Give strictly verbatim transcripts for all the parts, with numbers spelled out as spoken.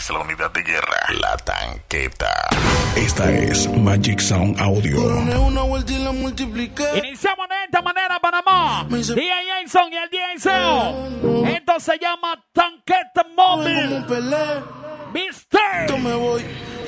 es la unidad de guerra, la tanqueta. Esta es Magic Sound Audio. Una vuelta y la multipliqué. Iniciamos de esta manera, Panamá. D J Jason y el D J Seo. Esto se llama Tanqueta Móvil. ¿Viste? Me voy.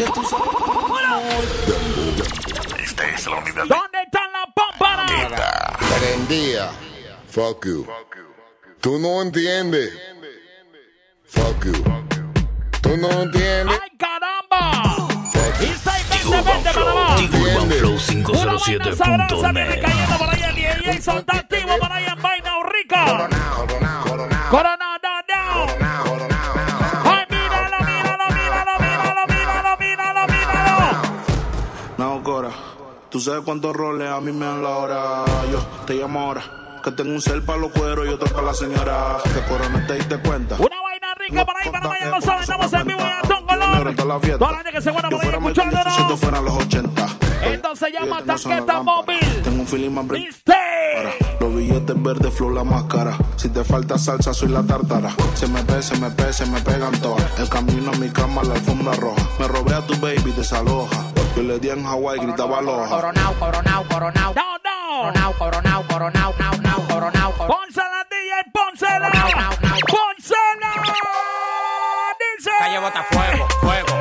Esta es la unidad de ¿Dónde están las pámparas? tanqueta. Prendía. Fuck you. Tú no entiendes. Fuck you. Tú no entiendes. ¡Ay, caramba! Y seis veinte, Urban veinte, Flow, Panamá. Urban Flow cinco cero siete Una vaina punto sabrosa viene net. cayendo por ahí el D J Jason. Está activo por ahí en Vaina Rica. Coronao, coronao, coronao. Corona, no, no. Coronao, coronao. ¡Ay, míralo, míralo, míralo, míralo, míralo, míralo, míralo! No, Cora. Tú sabes cuántos roles a mí me dan la hora. Yo te llamo ahora. Que tengo un cel para los cueros y otro para la señora. Que Corona te diste cuenta. Una vaina rica por ahí, Panamá, ya lo saben. Estamos en vivo y a ton color. Toda la gente que se buena por ahí escuchándonos. Si esto fuera los ochenta. Esto se llama Fíjate, no son Tanqueta las lámparas. Móvil. Tengo un feeling más brillo. ¿Viste? Los billetes verdes, flow, la máscara. Si te falta salsa, soy la tártara. Se me pe, se me pe, se me pegan todas. El camino a mi cama, la alfombra roja. Me robé a tu baby, desaloja. Yo le di en Hawái, gritaba aloha. Coronao, coronao, coronao. No, no. Coronao, coronao, coronao, nao, nao, coronao, coronao. Pónsela, D J, pónsela. No, no, no. Pónsela. Dice. Calle bota fuego, fuego.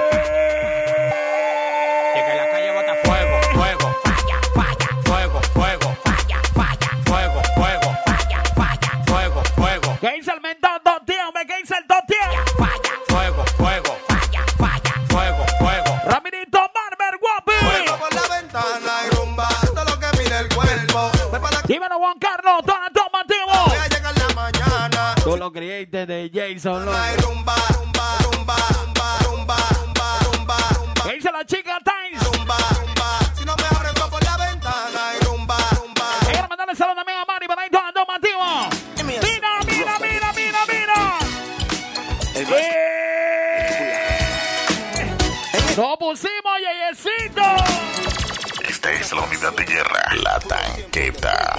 Y que la calle bota fuego, fuego. Falla, falla. Fuego, fuego. Falla, falla. Fuego, fuego. Falla, falla. Fuego, fuego. ¿Qué dice el mentón, dos tíos? ¿Me qué dice el dos tíos? Falla, fuego, fuego. Falla, falla. Fuego, fuego. Ramirito Barber, guapi. Por la ventana y rumba, todo lo que mira el cuerpo. Voy para la Dímelo, Juan Carlos, toma, toma, activo. voy a llegar la mañana. Tú lo creíste de Jason, loco. Y rumba, rumba, rumba, rumba, rumba, rumba, rumba, rumba, ¿Qué dice la chica Times? rumba, rumba. Si no me abren todo por la ventana y rumba, rumba. Quiero mandarle saludos también a Mari, para ahí, toma, toma, activo. Mira, mira, mira, mira, mira. Eh. Nos pusimos yeyecito. Esta es la unidad de guerra, la tanqueta.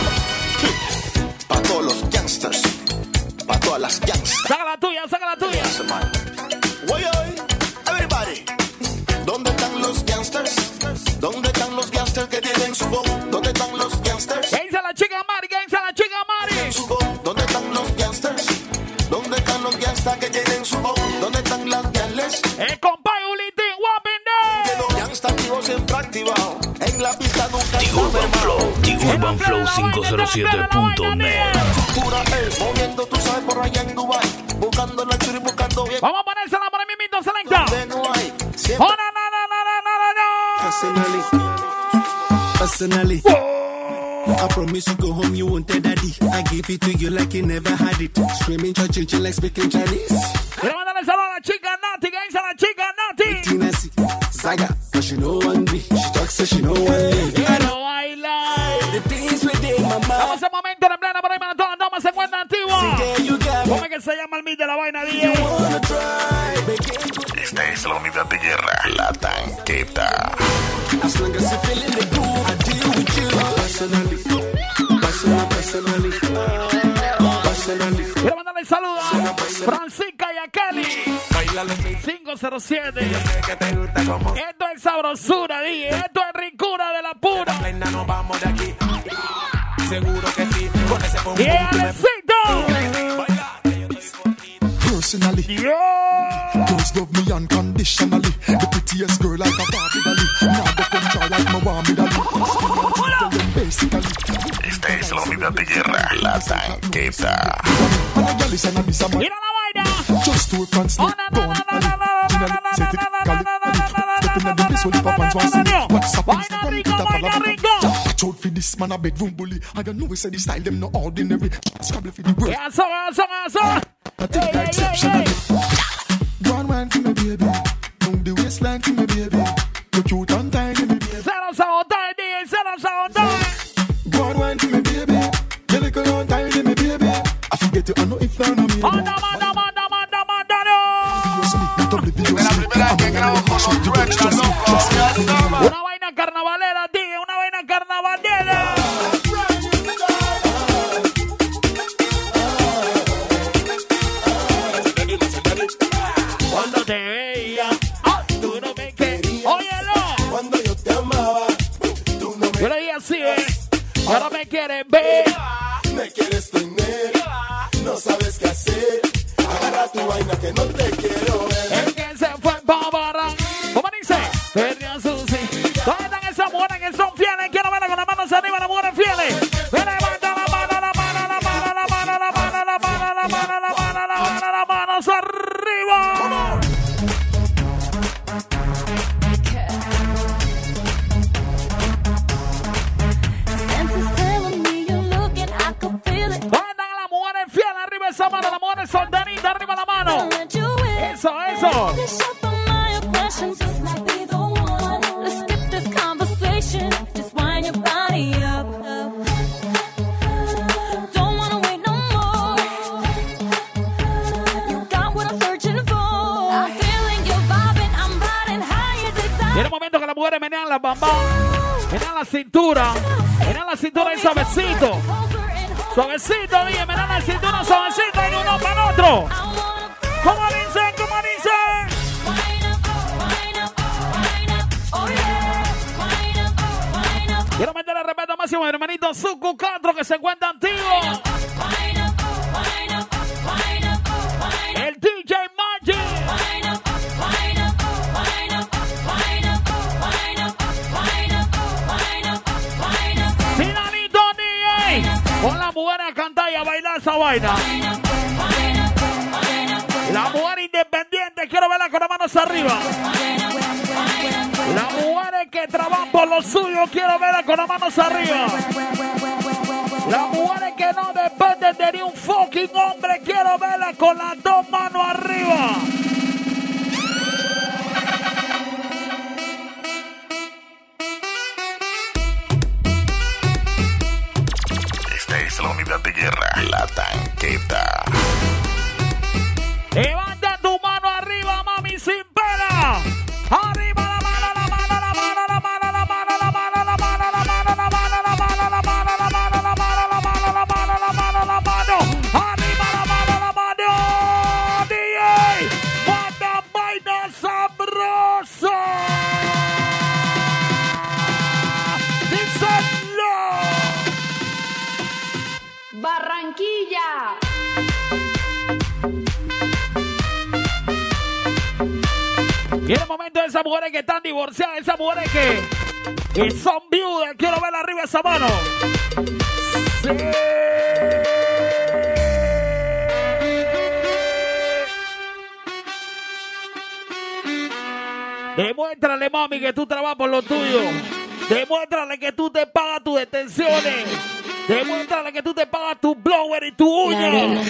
Pa' todos los gangsters, pa' todas las gangsters. Saca la tuya, saca la tuya. Oye, oye, everybody. ¿Dónde están los gangsters? ¿Dónde están los gangsters que tienen su voz? ¿Dónde están los gangsters? ¿Qué dice la chica Mari? ¿Qué dice la chica Mari? Su voz. ¿Dónde están los gangsters? ¿Dónde están los gangsters que tienen su voz? ¿Dónde están las gales? El compadre Ulitín, guapinde. Los gangsters activos siempre activados. En la pista nunca The está Urban Flow, mermado. The Urban Flow cinco cero siete punto net. Pura ey, moviendo, tú sabes, por allá en Dubai. Buscando la churi, buscando bien. Vamos a ponérsela por ahí mismito, selecta. Donde no hay. Oh, Siempre no, no, no, no, no, no, no. Personally, personally, I promise you go home, you won't tell daddy. I give it to you like you never had it. Screaming, church, chill like speaking Chinese. Quiero mandarle saludos a la chica Nati. ¿Qué dice la chica Nati? Tinasy, Zaga, but she know one be. She talks so she know one live. Quiero bailar. The things within my mind. Vamos a momento de plena por ahí para todas las damas se encuentran activos. Yeah, you got me. ¿Cómo es que se llama el beat de la vaina, D You J? wanna try, begin. Esta es la unidad de guerra, la tanqueta. As long as you feeling the groove, I deal with you. Personally, personally, personally, personally. Quiero mandarle saludos a Francisca y a Kelly. cinco cero siete. Esto es sabrosura, D J. Esto es ricura de la pura. Nos vamos de aquí. Seguro que sí. Con ese pum Y Alecito. Personally, Yeah. girls love me unconditionally. The prettiest girl like a Barbie dolly. Now they come try like my Barbie dolly. Tell them basically. Esta es la unidad de guerra, la tanqueta. And a girl is an abyss, a man. Mira la vaina. Just two pants, Oh, no, no, no, gone, no, no, alley. no, no, Generally, no, set no, it, no, no, galley, no, no, alley. no, no, no, Stepping no, at the place where the fans want to see me. no, no. What's up, Vaina Instagram, rico, Twitter, vaina follow me. rico. Watch out for this man, a bedroom bully. I don't know we say the style, them no ordinary. Scrabble for the ¿Qué word. hazo, hazo, hazo? I think Hey, they're hey, exceptional. hey, Go on, wine for me, baby. Down the waistline for me, baby. Look cute and tiny, me baby. Cero sabotaje, D J. Cero sabotaje. Go on, wine for me, baby. You little and tiny, me baby. I forget you, I know if you're not me. Manda, manda, manda, manda, manda, no. Obviously, not obliviously. I'm a man who hush up the drugs, trust me, trust me. Una vaina carnavalera, D J. Una vaina carnavalera. Cuando te quieres ver. Me quieres tener, no sabes qué hacer. Agarra tu vaina que no te quiero ver. El que se fue pa' Barran. ¿Cómo dice? Perdió Susi. ¿Dónde están esas mujeres que son fieles? Quiero verla con las manos arriba, las mujeres fieles. Me levanta la mano, la mano, la mano, la mano, la mano, la mano, la mano, la mano, la mano, las manos arriba. Esa mano, la mujer solterita, arriba la mano. Eso, eso. Tiene un momento que las mujeres menean las bambas, menean la cintura, menean la cintura y suavecito. Suavecito, dije, me dan la cintura suavecito y uno para el otro. ¿Cómo dicen? ¿Cómo dicen? Quiero meterle respeto máximo a mi hermanito Zuku cuatro que se encuentra antiguo. El D J Magic. Finalito D J. Con la mujer a cantar y a bailar esa vaina. La mujer independiente, quiero verla con las manos arriba. Las mujeres que trabajan por lo suyo, quiero verla con las manos arriba. Las mujeres que no dependen de ni un fucking hombre, quiero verla con las dos manos arriba. Esta es la unidad de guerra, la tanqueta. Levanta tu mano arriba, mami, sin pena. Arriba la mano, la mano, la mano, la mano, la mano, la mano, la mano, la mano, la mano, la mano, la mano, la mano, la mano, la mano, la mano, la mano, la mano. Arriba la mano, la mano. D J, manda vaina sabrosa. Díselo. Barranquilla. Y en el momento de esas mujeres que están divorciadas, esas mujeres que, que son viudas, quiero ver arriba esa mano. Sí. Demuéstrale, mami, que tú trabajas por lo tuyo. Demuéstrale que tú te pagas tus detenciones. Demuéstrale que tú te pagas tu blower y tu uña.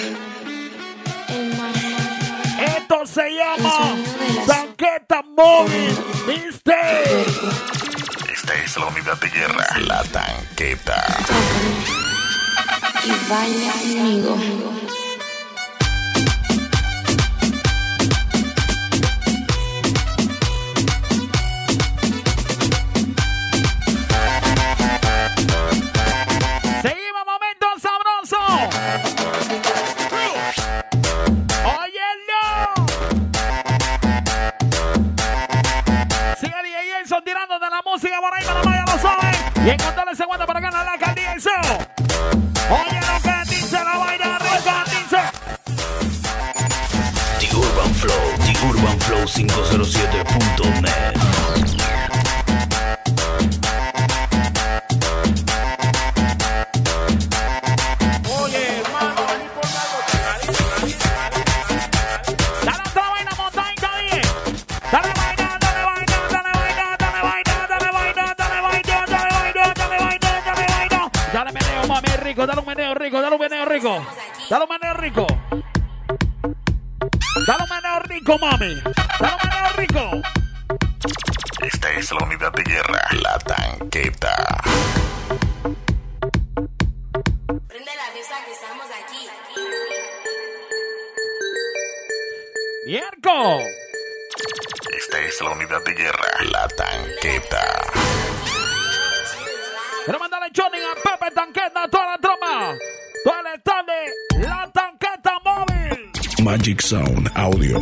Esto se llama tanqueta móvil, ¿viste? Esta es la unidad de guerra, la tanqueta. Y baila conmigo. Seguimos, momento sabroso. Tirando de la música por ahí, para ya lo saben. Y encontrarle ese guante para ganar la alcaldía y show. Oye lo que dice la vaina, rica, dice. The Urban Flow, The Urban Flow cinco cero siete punto net. Oye, hermano, vení por algo. Dale otra vaina, montaña, diez. Dale vaina. Dale un meneo rico, dale un meneo rico. Dale un meneo rico. Dale un meneo rico, mami. Dale un meneo rico. Esta es la unidad de guerra, la tanqueta. Prende la fiesta que estamos aquí. ¡Mierco! Esta es la unidad de guerra, la tanqueta. Quiero mandarle Johnny a Pepe Tanqueta, toda la troma. Todo el stand de la tanqueta móvil. Magic Sound Audio.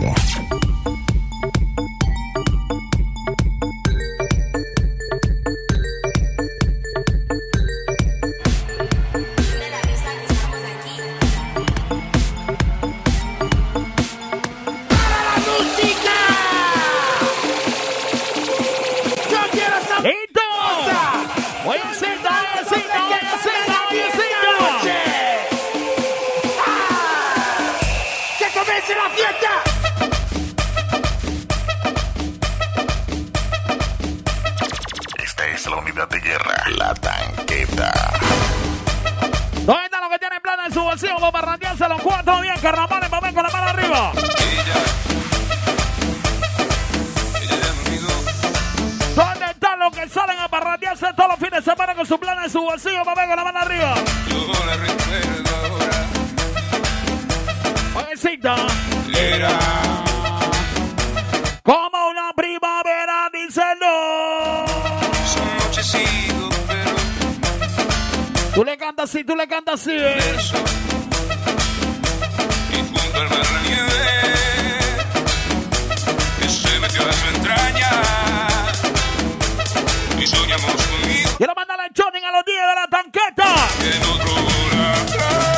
¡Esa es la fiesta! Esta es la unidad de guerra, la tanqueta. ¿Dónde está lo que tiene plata en su bolsillo? Vamos a randearse los cuatro bien, carnavales, vamos con la mano arriba. ¿Dónde están los que salen a parrandearse todos los fines de semana con su plana en su bolsillo? Vamos con la mano arriba. Yo la recuerdo ahora. Oyecita. Era como una primavera, dice no. son nochecitos, pero Tú le cantas así, tú le cantas así. ¿eh? eso. Y junto al mar la nieve que se metió a su entraña. Y soñamos conmigo Quiero mandarle el choning a los días de la tanqueta. en otro huracán.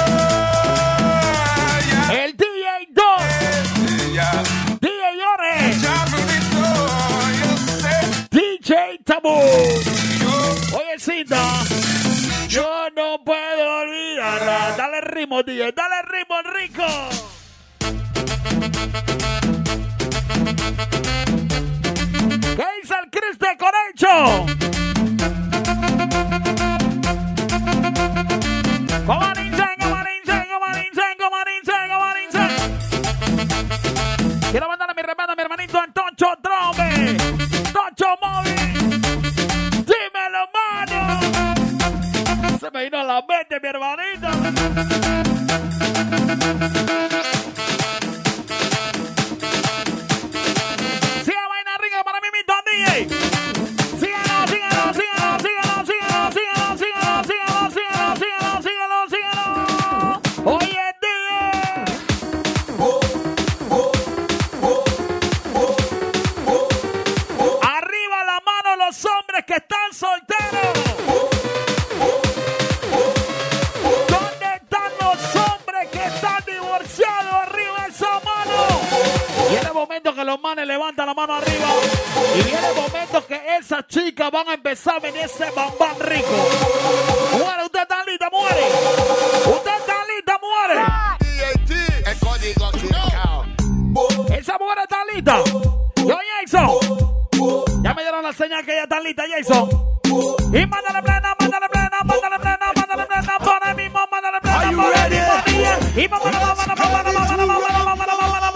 El D J dos, Ya, D J Ore, ya me invitó, yo sé. D J Tabú. Yo Oye, Cinta, yo no puedo olvidarla. Dale ritmo, D J, dale ritmo, rico. ¿Qué dice el Chris de Conecho? Comarince, comarince, comarince, comarince, comarince. Quiero mandarle mi respeto a mi hermanito Antonio Trome. Tocho Móvil. Dímelo, mano. Se me vino a la mente, mi hermanito. Siga vaina rica para mí, mi Don D J. Síguelo, síguelo, síguelo, síguelo, síguelo, síguelo, síguelo, síguelo, síguelo, síguelo, síguelo, síguelo. Oye, D J. Arriba la mano los hombres que están solteros. ¿Dónde están los hombres que están divorciados? Arriba esa mano. Viene el momento que los manes levantan la mano arriba. Y viene el momento que esas chicas van a empezar a venir ese bambán rico. Muere, usted está lista, muere. Usted está lista, muere. El código Chiricao. Esa mujer está lista. Yo, Jason. Ya me dieron la señal que ella está lista, Jason. Y mándale plena, mándale plena, mándale plena, mándale plena. Por ahí mismo, mándale plena, por ahí mismo. Y mándale, mándale, mándale, mándale, mándale.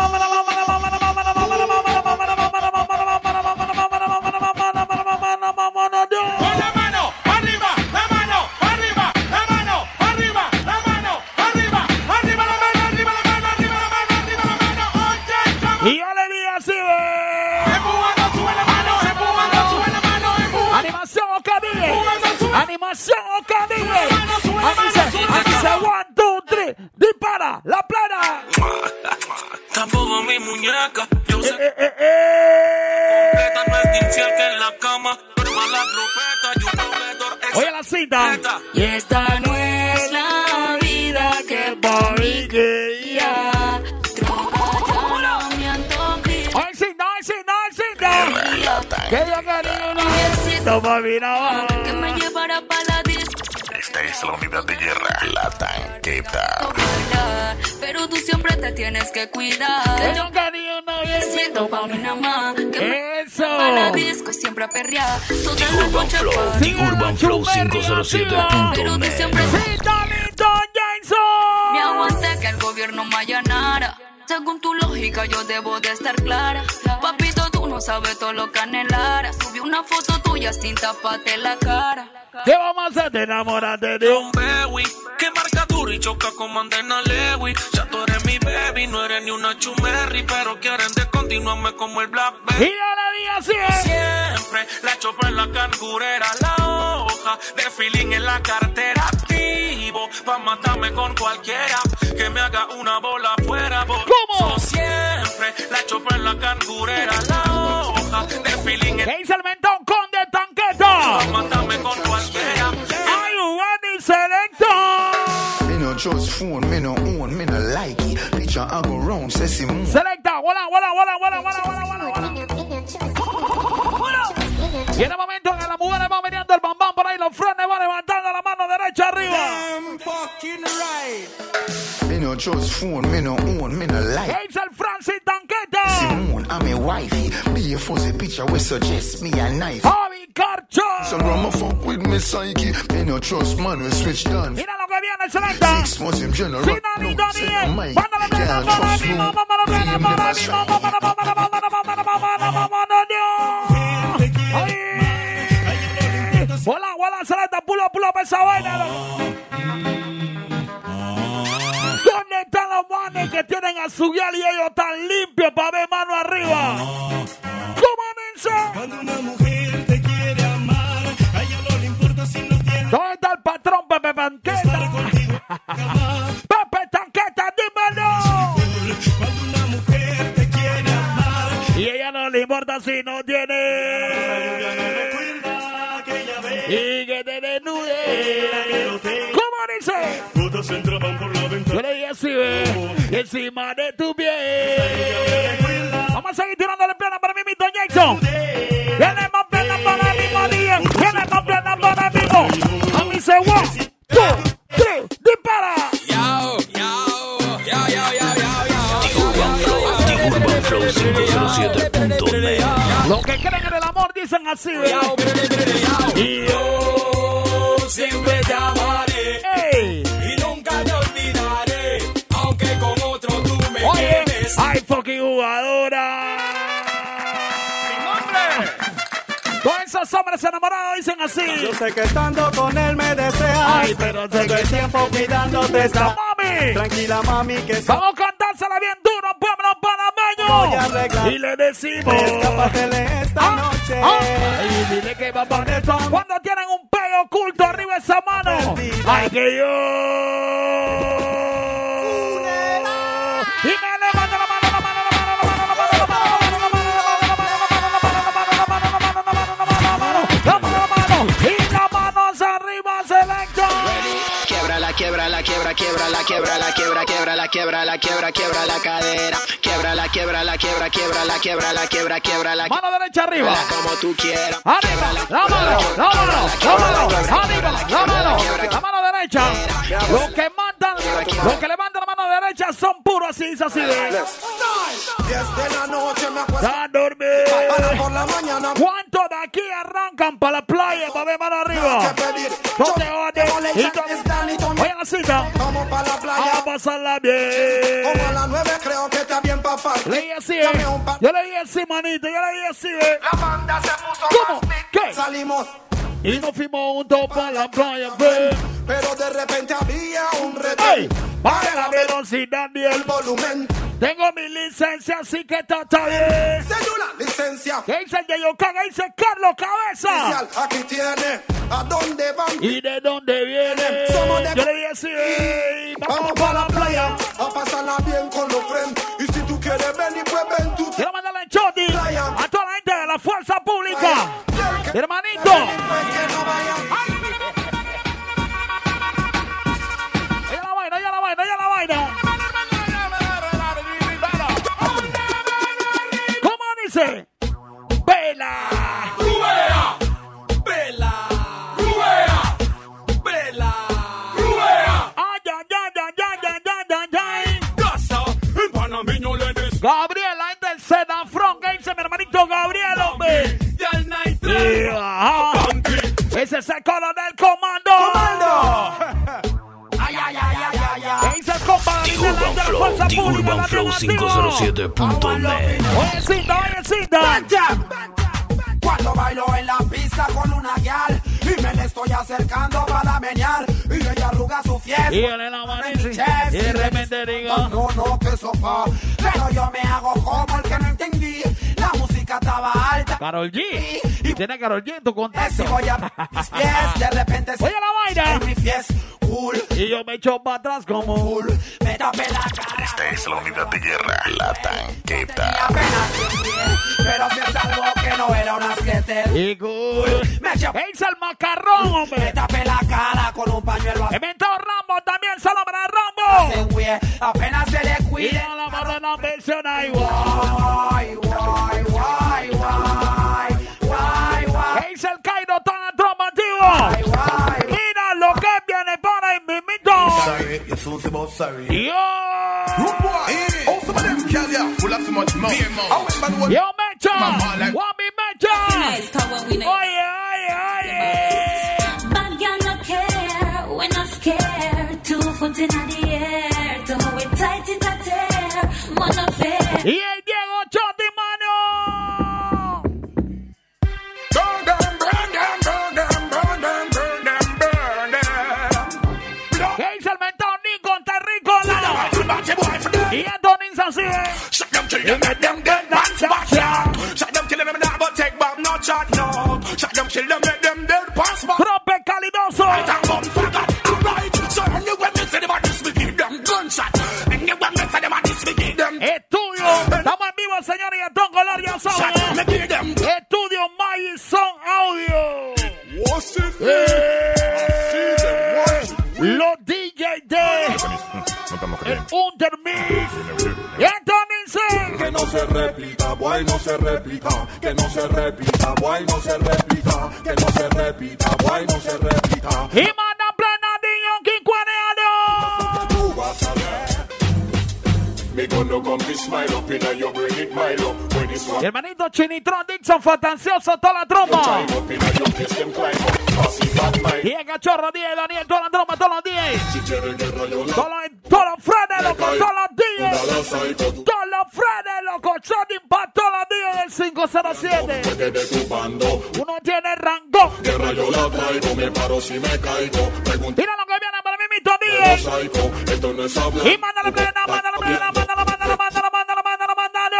Y yo le di así, ve. Animación o cabille. Animación o cabille. Dice one, two, three. Dispara la plena. tampoco mi muñeca. Yo sé Eh, eh, eh. completa no es infiel que en la cama. Pero a la tropeta yo proveedor es Oye la cita. Y esta no es la vida que por mí quería. Oye cita, oye cita, oye cita. Que yo quería un noviecito para mi navaja. Que me llevara para la disco. Esta es la unidad de guerra, la tanqueta. Pero tú siempre te tienes que cuidar. Que yo quería un noviecito para mi navaja. Que me Eso. para la disco siempre a perrear. Toda la Urban noche Flow, pa- The Urban Flow cinco cero siete punto net. Cita, listo, Jason. Me aguanté que el gobierno me allanara. Según tu lógica yo debo de estar clara. Papito, tú no sabes todo lo que anhelara. Subí una foto tuya sin taparte la cara. ¿Qué vamos a hacer? Te enamoraste de un... Bewi, que marca duro y choca como Andena Lewis. Ya tú eres mi baby, no eres ni una chumerri, pero quieren descontinuarme como el Y Blackberry. yo le di así, ¿eh? Siempre la chopa en la cangurera, la hoja de feeling en la cartera. Activo pa' matarme con cualquiera que me haga una bola afuera. ¿Cómo? Siempre la chopa en la cangurera, la hoja de feeling en ¿Qué dice el mentón con de tanqueta? pa' matarme con cualquiera. Are you ready, selector? Me no trust phone, me no own, me no like it. Picture I go round, say Simone. Selecta, wala, wala, wala, wala, wala, wala, wala, wala. Y en el momento en que las mujeres van veniendo el bambán por ahí, los frenes van levantando la mano derecha arriba. Me no just phone, me no own, me no like. Es el Francis Tanqueta. Simone, I'm a wifey. Be a fuzzy picture we suggest me a knife. Javi Carcho. Some grandma fuck with me psyche. Me no trust man we switch down. Mira lo que viene, Selecta. Six months in general. Sinani Daniel. Mándale plena para mí, mamá, para mí, mamá, para mí, mamá, para mí, mamá, para mí, mamá, para mí, Hola, hola, Selecta, pulo, pulo, para esa vaina. ¿Dónde están los manes que tienen a su guial y ellos tan limpios para ver mano arriba? ¿Cómo dice? Cuando una mujer te quiere amar, a ella no le importa si no tiene. ¿Dónde está el patrón Pepe Tanqueta? Pepe Tanqueta, dímelo. Cuando una mujer te quiere amar, y ella no le importa si no tiene. Y que te desnude. ¿Cómo dice? Todas entraban por la ventana. Yo le dije así, ve, encima de tu piel. Vamos a seguir tirándole plena para mí, mi Jackson. Viene más plena para mí, María. Viene más plena para mí. A mí se va. Two, three, dispara. Yo, yo, yo, yo, yo, yo. T-Urban Flow, T-Urban Flow cinco cero siete punto net. Los que creen en el amor dicen así, ve. Y yo siempre te amaré. Ey. Y nunca te olvidaré. Aunque con otro tú me Oye, tienes. ay, fucking jugadora. Mi nombre. Todos esos hombres enamorados dicen así. Yo sé que estando con él me deseas. Ay, pero sé todo que el tiempo cuidándote está. Mami. Tranquila, mami, que so- Vamos a cantársela bien duro, pueblo Voy a panameño. arreglar. Y le decimos. Escápatele esta Ah, noche. ah. Y dile que va a poner todo. Cuando tienen un pelo oculto arriba de esa mano. Ay, que yo. Y me levanta la mano, la mano, la mano, la mano, la mano, la mano, la mano, la mano, la mano, y las manos arriba, Selecta. Quiebra la quiebra la quiebra quiebra la quiebra la quiebra quiebra la quiebra la quiebra quiebra la cadera. Quiebra la quiebra la quiebra quiebra la quiebra la quiebra quiebra la Mano derecha arriba. como tú quieras. Arriba, la mano, la mano, la mano, arriba, la mano, la mano derecha. Los que mandan, los que levantan la mano derecha son puros así, es así de. diez de la noche me acuesto A dormir. para por la mañana. ¿Cuántos de aquí arrancan para la playa para ver mano arriba? No te odies. Y todo- Oye la cita. Vamos para la playa. A pasarla bien. Como a las nueve creo que está bien pa' party. Le dije así, eh. Yo le dije así, manito. Yo le dije así, eh. La banda se puso ¿Cómo? más big. ¿Qué? Salimos, Y nos fuimos juntos para la playa, ven. pero de repente había un reto. ¡Ey! Baja la velocidad y El el volumen. Tengo mi licencia, así que está, está bien. Señora, licencia. ¿Qué dice el de Yocaga? Dice Carlos Cabeza. Oficial, aquí tiene. ¿A dónde van? ¿Y de dónde viene? Somos de- Yo le dije así, ey, Vamos vamos para para la playa a pasarla bien con los friends. Y si tú quieres venir, pues ven tú. Quiero mandarle el choti a toda la gente de la fuerza pública. Hermanito. Pues que no vayan. Oye la vaina, oye la vaina, oye la vaina. ¿Cómo dice? Vela. Rubea, vela, Rubea, vela, Rubea. Ay, ay, ay, ay, ay, ay, ay, ay, ay. Casa, en panameño le des. Gabriel, la gente del Senafrón, que dice mi hermanito Gabriel, hombre. Y al night Y, drive. ajá. Ese es el coronel comando. Ay, ay, ay, ay, ay, ay. ¿Qué dice el compadre de la T-Urban de la Flow, fuerza pública? T-Urban la Flow bien cinco cero siete punto net. Oye, cita, oye, cita. Cuando bailo en la pista con una guial y me le estoy acercando para menear y ella arruga su fiesta. Y él en la manita y de repente digo, No, no, que sofá. Pero yo me hago como el que no entendí. La música estaba alta. Karol G. Y tiene Karol G en tu Si contacto. voy a mis pies, de repente Oye la vaina. en mi fiesta. Cool, Y yo me echo para atrás como cool. Me tapé la cara. Esta es la unidad de guerra, la tanqueta. Apenas cien pies, pero si es algo que no era una siete. y cool. Me eché ¿Qué dice el macarrón, Me hombre? tapé la cara con un pañuelo Inventó Rambo también, solo para Rambo. azul, güey. Apenas se le Y cuide. no la mano no menciona igual. Guay, guay, guay, guay, guay, guay. Mira lo que viene para el mimito. Sorry, you're so about sorry. Yo. Rude boy. Oh, some of them can ya. Full of so much mouth. Yo, Mecha. Wami Mecha. Oye, oye, oye. Bad girl no care, we not scared. Two foot in the air, to hold it tight it a tear. Man of fair. Y el Diego Choti, mano. Burn them, burn them, burn them, burn them, burn them, burn them. ¿Qué dice el mentón Nico Terrícola? Y esto ni se así. Shut them, kill them, let them dead dance back. Shut them, kill them, not but take back no chat, no. Shut them, kill them, let them dead pass back. Trope calidoso. Right and bum faggot, alright. So when you when me say them a this, we give them gunshot. And you when me say them a this, we give them. Estudio, estamos en vivo, señores, y a todo color, ya saben. Estudio Magicson Audio. Eh, los D J de el Untermix. Y entonces que no se repita, boy, no se repita, que no se repita, boy, no se repita, que no se repita, boy, no se repita. Y manda planadillo, quincuaneado. Tú vas a ver. Me gonna come be smile up in a you bring it Milo. When it's one. Hermanito Chinitron Dixon fue tancioso toda la trompa. Y el cachorro diez, Daniel, toda la trompa, todos los diez. Todos los frenes, loco, todos los diez. Todos los frenes, loco, Johnny para todos los diez del cinco cero siete. Uno tiene rango. Guerra yo la traigo, me paro si me caigo. Mira lo que viene para mí, mito diez. Esto no es hablar. Y mándale plena, mándale plena, mándale, mándale, mándale, mándale, mándale, mándale.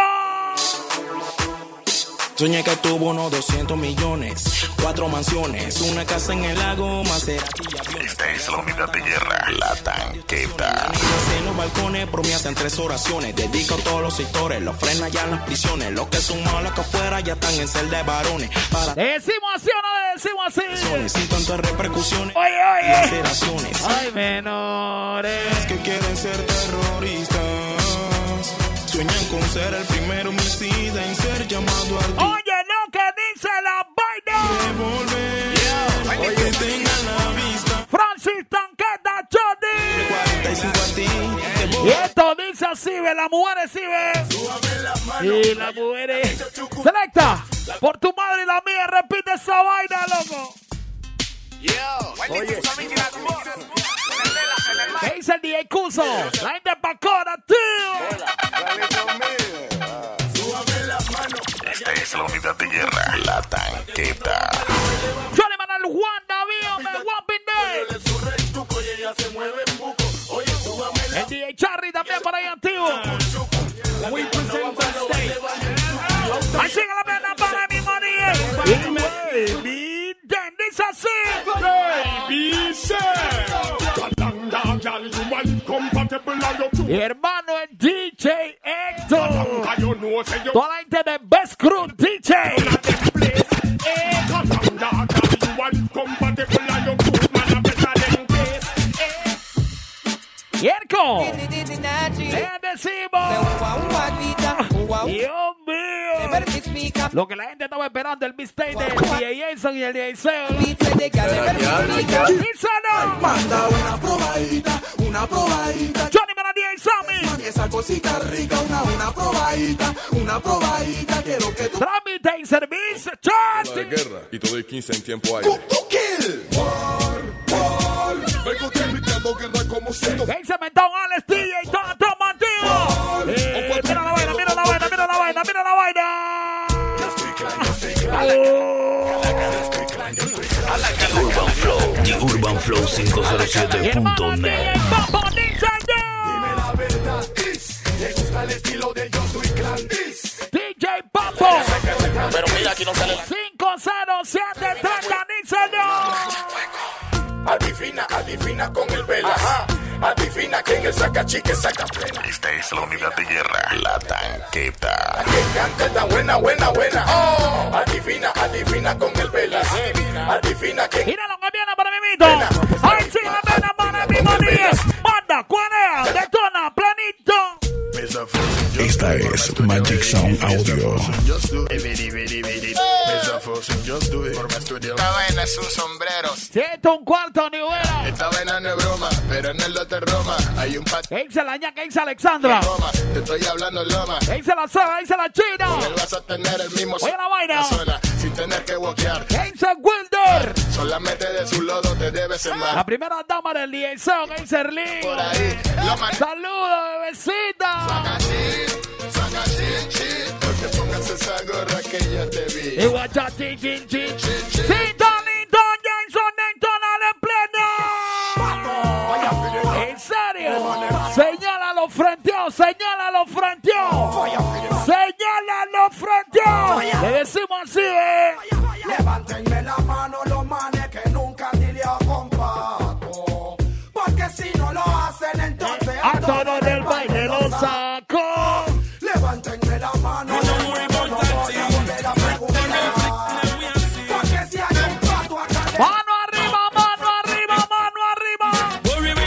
Soñé que tuvo unos doscientos millones, cuatro mansiones, una casa en el lago, Maserati y aviones. Esta es la unidad de guerra, la tanqueta. En los balcones promesa en tres oraciones, dedico a todos los sectores, los frena ya en las prisiones, los que son malos que afuera ya están en celda de varones. Para decimos así o no decimos así. Sin tantas repercusiones. Oye, oye. Laceraciones. Ay, menores. Que quieren ser terroristas. Sueñan con ser el primer homicida en ser llamado al. Oye, lo que dice la vaina. Revolver. Oye, que tengan la vista. Francis Tanqueta, Johnny. cuarenta y cinco a ti. Y esto dice así, ve, las mujeres sí, ve. Y las mujeres. Selecta, por tu madre y la mía, repite esa vaina, loco. Oye, ¿qué dice el D J Cuso? La gente pacora, tío. Esta es la unidad de guerra, la tanqueta. Johnny Manuel Juan David, me Wapping Day. El D J Charry también por ahí activo. Ahí sigue la pena para mi money. Baby, dice así. Baby, Mi hermano el D J Héctor. Toda la gente de Best Crew D J. Yerko, le decimos, Dios mío, lo que la gente estaba esperando, el mixtape del D J Jason y el D J Seo. Manda una probadita, una probadita. Johnny para D J Sammy. Esa cosita rica, una, una probadita, una probadita. Quiero que tú. Trámite y servicio, chat. La guerra y todo el quince en tiempo hay. Kill. War, war. Vengo transmitiendo guerra como si esto. ¿Qué se metió Alex D J? Todo, todo, tío. Mira la vaina, mira la vaina, mira la vaina, mira la vaina. Urban Flow, The Urban Flow cinco cero siete punto net. Dime la verdad, is. ¿Te gusta el estilo de Yo Soy Clan? Is. D J Papo. Pero mira, aquí no sale la. cinco cero siete treinta, señor. Adivina, adivina con el velas. Adivina que en el sacachique saca plena. Esta es la unidad de guerra, la tanqueta. Que canta tan buena, buena, buena. Oh. Adivina, adivina con el velas. Adivina que. Mira lo que viene para mi mito. Ay, sí, la pena para mi money. Manda, cuarea, detona, planito. Esta es Magic Sound Audio. Esta vaina es un sombrero. Siento un cuarto, ni hubiera. Esta vaina no es broma, pero en el lote Roma hay un pat. ¿Qué dice la ña? ¿Qué dice Alexandra? Roma, te estoy hablando loma. ¿Qué dice la soga? ¿Qué dice la china? Con él vas a tener el mismo. Oye la vaina. Zona, sin tener que walkear. ¿Qué dice Wilder? Solamente de su lodo te debes sembrar. La primera dama del liaison, ¿qué dice Erlín? Por ahí, lo man. Saludos, bebecita. Saca chip, saca chip, chip. No te pongas esa gorra que ya te vi. Y guacha, chin, chin, chin. Sí, Talito, Jason, Daytona de pleno. ¿En serio? Señálalo frenteó, señálalo frenteó. Señálalo frenteó. Le decimos así, ¿eh? Levántenme la mano los manes que nunca ni le comparto. Porque si no lo hacen, entonces a todos del baile lo saco. Levántenme la mano los manes, no voy a volver a preguntar. Porque si hay un pato acá de... Mano arriba, mano arriba, mano arriba.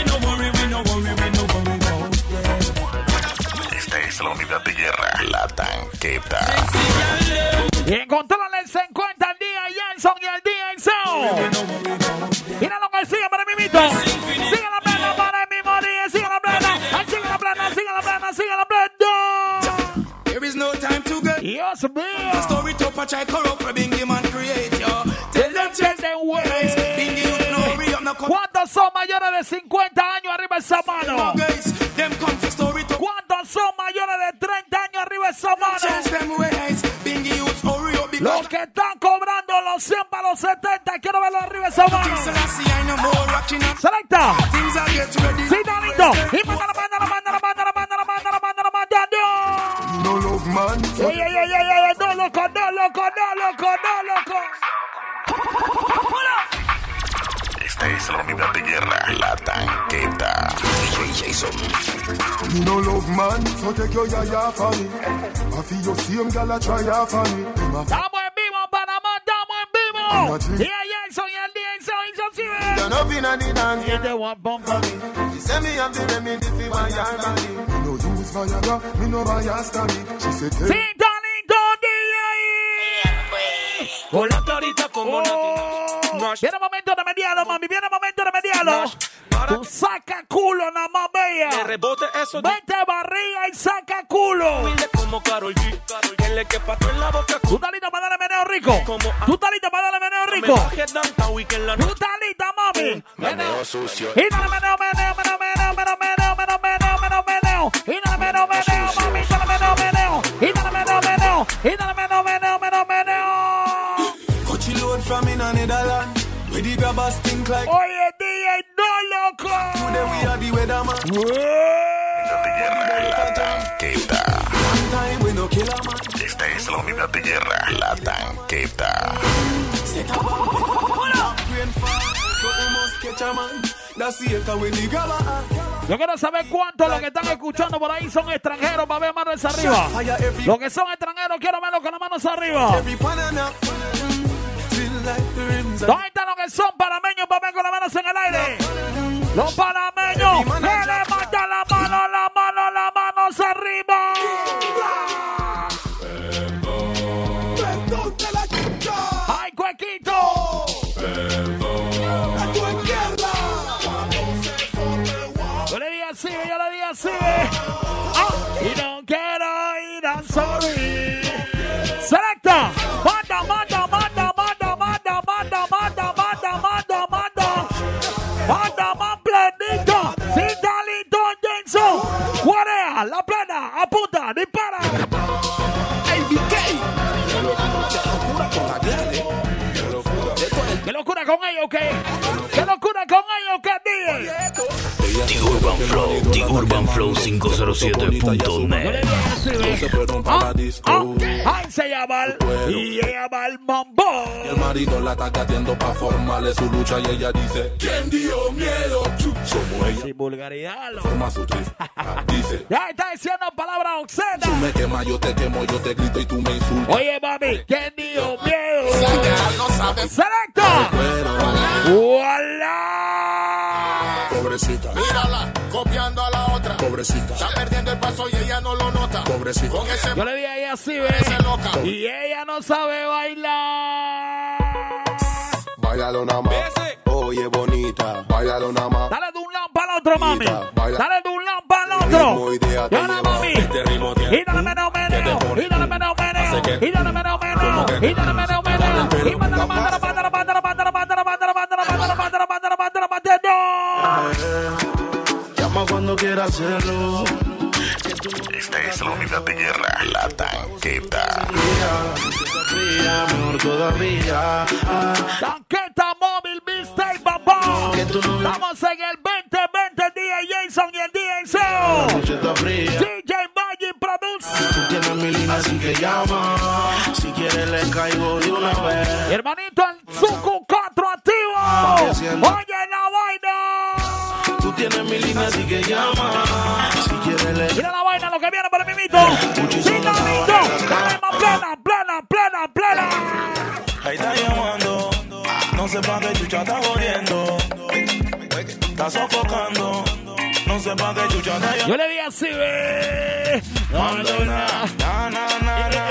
Esta es la unidad de guerra, la tanqueta. Y encontrarles se encuentra el D J Jenson y el D J Soul. Mira lo que sigue para mi mito. Sigue la plena para mi morir. Sigue la plena. Sigue la plena, sigue la plena, sigue la plena. There is no time to get. Dios mío. The story to patch I corrupt for Bingy man create yo. Tell them Tell them ways. Bingy you know we am not. ¿Cuántos son mayores de cincuenta años arriba esa mano? Them come for story to. ¿Cuántos son mayores de treinta años arriba esa mano? Change them ways. Bingy you hurry up. Los que están cobrando los cien para los setenta, quiero verlo arriba esa mano. Selecta. Sí, Danito. Y manda la manda, la manda, la manda, la manda, la manda, la manda, la manda, no. No love man. Ey, ey, ey, ey, ey, no loco, no loco, no loco, no loco. Esta es la unidad de guerra, la tanqueta. D J Jason. Me no love man, so take your yaya for me. I feel your same gal a try ya for me. Estamos en vivo, Panamá, estamos en vivo. D J Jason y el D J Soul, Turn up in the dance, get the one bump for me. she say me have the remedy for my young body. Me no use Viagra, me no Viagra me. She said, Sí, hey. Danito, D J. Con la clarita como oh. Viene el momento de mediano, mami, viene el momento de mediano. Tú saca culo, nada más bella. Que rebote eso. Vete barriga y saca culo. Humilde como Karol G. Que le quepa todo en la boca. Tú estás lista para darle meneo rico. Tú estás lista para darle meneo rico. Tú estás lista, mami. Meneo sucio. Y dale meneo, meneo, meneo, meneo, meneo, meneo, meneo, meneo, meneo, meneo. Y dale meneo, meneo, mami, dale meneo, meneo. Y dale meneo, meneo. Y dale meneo, meneo, meneo, meneo. Coachy load from in a Netherland. Where the grabbers think like. Oye, D J, no loco. Today we are the weatherman. De guerra, la tanqueta. Time we no kill a man. Esta es la unidad de guerra, la tanqueta. Set up a rain fall. So we must catch a man. That's the echo when the grabber. Yo quiero saber cuántos los que están escuchando por ahí son extranjeros para ver manos arriba. Los que son extranjeros quiero verlos con las manos arriba. ¿Dónde están los que son panameños para ver con las manos en el aire? Los panameños que levantan la mano, la mano, las manos arriba. ¡Ay, Cuequito! Yo le di así, yo le di así. Ah, y no quiero ir, I'm sorry. Selecta. Manda, manda, manda, manda, manda, manda, manda, manda, manda, manda. Manda más plenito. Sin talito, Jenson. Guarea, la plena, apunta, dispara. A B K. ¿Qué locura con ellos, qué? ¿Qué locura con ellos, qué, D J? The Urban Flow, The Urban Flow cinco cero siete punto net. Ah, ah, ay, se llama el, y ella va el mambo. Y el marido la está cateando pa' formarle su lucha y ella dice, ¿quién dio miedo? Somos ella. Sin vulgaridad, lo. Forma su trif. Dice, ya está diciendo palabras obscenas. tú me quemas, yo te quemo, yo te grito y tú me insultas. Oye, mami, ¿quién dio miedo? No sabe. ¡Selecta! ¡Hola! Pobrecita. Mírala, copiando a la otra. Pobrecita. Está perdiendo el paso y ella no lo nota. progresito. Yo le di a ella así, ve. Y ella no sabe bailar. Báilalo nada más. Oye, bonita. Báilalo nada más. Dale de un lado para el otro, mami. Dale de un lado para el otro. Y ahora, mami. Y dale menos, menos. Y dale menos, menos. Y dale menos, menos. Y dale menos, menos. Y mándala, mándala, mándala, mándala, mándala, mándala, mándala, mándala, mándala, mándala, mándala, mándala, mándala. Llama cuando quiera hacerlo. Esta es la unidad de guerra, la tanqueta. Mejor todavía. Tanqueta móvil, Mixtape, papá. Estamos en el veinte veinte, D J Jason y el D J Seo. D J Magic Produce. Tú tienes mi línea, así que llama. Si quieres le caigo de una vez. Hermanito, el Zuku cuatro activo. Oye la vaina. Tú tienes mi línea, así que llama. Si quieres le... Mira la vaina, lo que viene por el mimito. Dinamito. Tenemos plena, plena, plena, plena. Ahí está llamando. No sé pa' qué chucha está jodiendo. Está sofocando. No sé pa' qué chucha está llamando. Yo le di así, ve. No, no, no, na, na, na, na.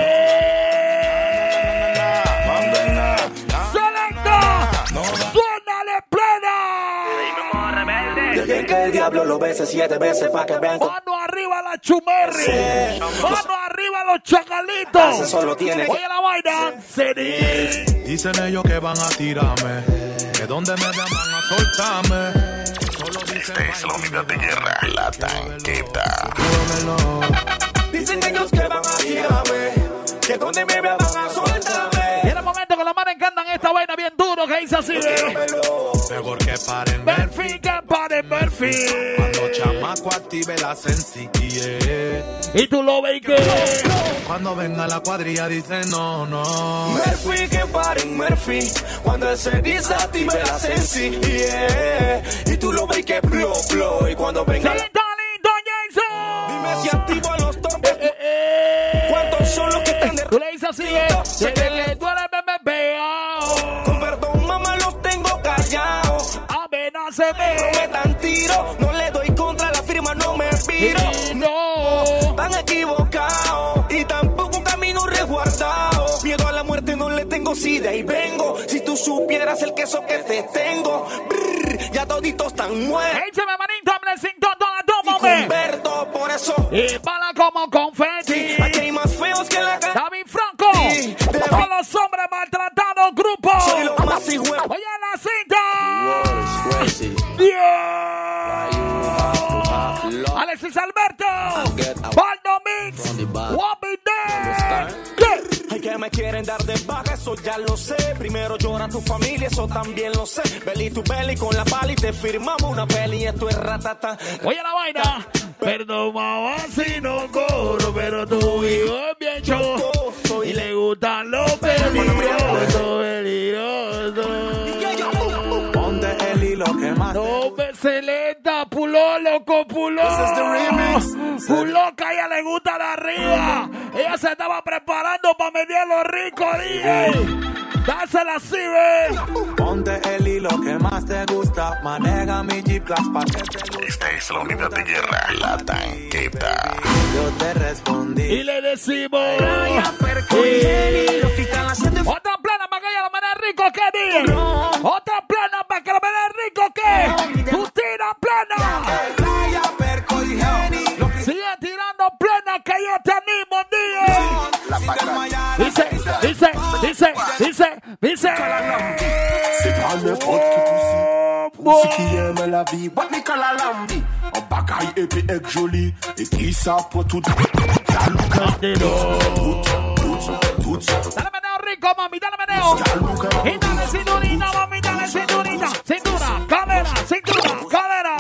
Selecta. Suénale plena. Dejen que el diablo lo bese siete veces pa' que vean. Mano arriba la chumerri. Mano arriba los chacalitos. Eso solo tiene. Oye la vaina. Dicen ellos que van a tirarme, que donde me vean van a soltarme. Esta es la unidad de guerra, la tanqueta. Dicen ellos que van a tirarme, que donde me vean van a soltarme. Y en el momento que los manes cantan esta vaina bien duro que dice así, ve. Mejor que paren Murphy, que paren Murphy. Cuando chamaco active la sencillez. Y tú lo ves que cuando venga la cuadrilla dice no, no. Murphy, que paren Murphy. Cuando él se dice active la sencillez. Y tú lo ves que blow, blow. Y cuando venga la... lindo, Jason. Dime si activo a los tombos. Eh, eh, eh. ¿Cuántos son los que están de... Tú le dices así, eh. Desde que tú eres bebé pegado. Con perdón, mamá, los tengo callados. Amenáceme. No me dan tiro. No le doy contra la firma, no me piro. No. Van equivocados. Y tampoco camino resguardado. Miedo a la muerte no le tengo, si de ahí vengo. Si tú supieras el queso que te tengo. Brrr, ya toditos están muertos. Échame manito, hombre, sin todo la toma, hombre. Converto, por eso. Y bala como confeti. Aquí hay más feos que la cara. David Franco. Sí, todos los hombres maltratados, grupo. Soy lo más hijo. Oye la cinta. Dios. Alexis Alberto. Baldo Mix. Wobby Day. Ay, que me quieren dar de baja, eso ya lo sé. Primero llora tu familia, eso también lo sé. Belly tu belly con la pala y te firmamos una peli. Esto es ratata. Oye la vaina. Perdón, mamá, si no corro, pero tu hijo es bien choco. Y le gustan los peligrosos, peligrosos. Ponte el hilo que más. No me celeta, puló, loco, puló. Puló, que a ella le gusta de arriba. Ella se estaba preparando para medir los ricos, D J. Dásela así, ve. Ponte el hilo que más te gusta. Maneja mi Jeep Class pa' que te... Esta es la unidad de guerra, la tanqueta. Yo te respondí. Y le decimos. Otra plana para que ella lo mene rico, ¿qué día? No. Otra plana para que lo mene rico, ¿qué? Tú tira plana. Sigue tirando plena que yo te animo, día. Dice, dice, dice, dice, dice. C'est pas n'importe qui poussi. Poussi qui aime la vie. What me call a lambi. Un bagaille épais et joli. Et qui ça pour tout. Dale meneo rico, mami, dale meneo. Y dale cinturita, mami, dale cinturita. Cintura, cadera, cintura, cadera.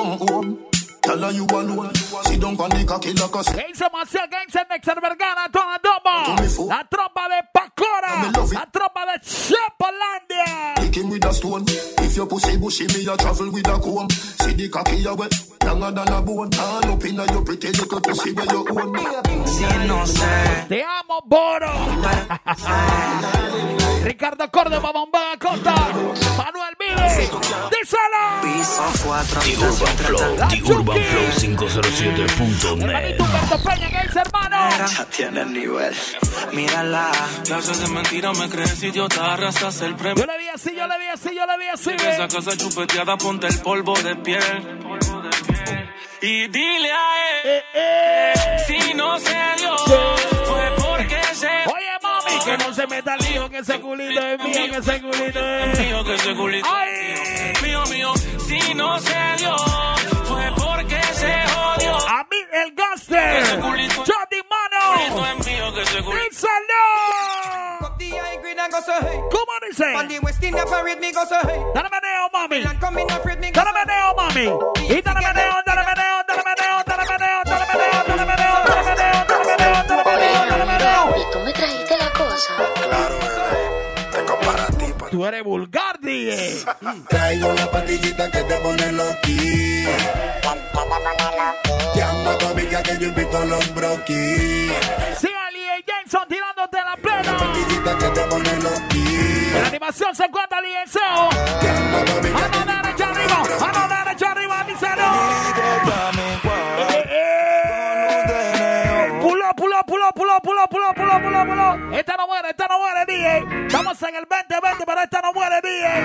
Games Marcial, Games Nexer Vergara, toda doma. La tropa de Pacora, la tropa de Chapalandia. Picking with a stone. If your pussy bushy, me a travel with a comb. See the cocky a wet, younger than a bone. All up in your pretty little pussy where you own. Si no sé. Te amo, Boro. Ricardo Córdoba, Bomba Costa, Manuel Vives. ¡Díselo! Piso cuatro. The Urban Flow, The Urban Flow quinientos siete punto net. Hermanito Humberto Peña, ¿qué dice, hermano? Ya tiene el nivel. Mírala. Clases de mentira me crees idiota, arrastras el premio. Yo le vi así, yo le vi así, yo le vi así. En esa casa chupeteada ponte el polvo de piel. Y dile a él eh, eh. si no se dio fue porque se... Oye, mami, que no se meta el lío, que ese culito es mío, que ese culito es mío, que ese culito es mío, mío. Si no se dio fue porque se jodió. A mí el gaster, Johnny Mano, ¡díselo! ¿Cómo dice? Dale meneo, mami. Dale meneo, mami. Y dale meneo, dale meneo, dale meneo, dale meneo, dale meneo, dale meneo, dale meneo, dale meneo, dale meneo, dale meneo. ¿Y tú me trajiste la cosa? Claro, bebé. Tengo para ti. Pa- Tú eres vulgar, D J. Traigo la pastillita que te pone loqui. Llama a tu amiga que yo invito a los broquis. Sí, Ali y Jason tirándote la plena. Pastillita que te pone loqui. En la animación se encuentra Lienseo. Mano derecha arriba, mano derecha arriba, díselo. Pulo, pulo, pulo, pulo, pulo, pulo, pulo, pulo, pulo. Esta no muere, esta no muere, D J. Estamos en el veinte veinte, pero esta no muere, D J.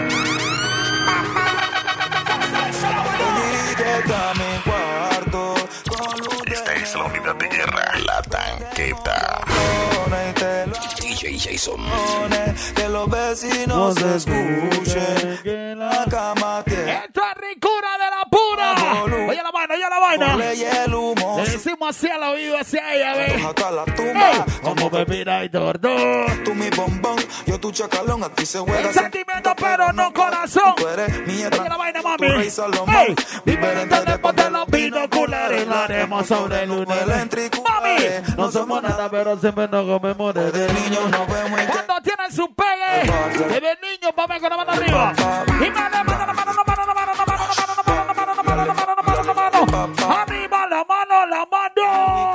Esta es la unidad de guerra, la tanqueta. D J Jason. Que los vecinos escuchen que la cama tiene. Esto es ricura de la pura. Oye la vaina, oye la vaina. Le decimos así al oído hacia ella, ve. Hasta la tumba. Hey, como bebida y tordo. Tú mi bombón, yo tu chacalón, aquí se juega. Sentimiento pero no corazón. Tú eres mi oye la vaina, mami. Hey, diferente después de los binoculares. Lo haremos sobre el lunes. Mami, no somos nada, pero siempre nos comemos desde niños. Cuando tienen su pegue, desde niños, vamos con la mano arriba. Y mano, mano, mano, mano, mano, mano, mano, mano, mano, mano, mano, mano, mano. Arriba la mano, la mano.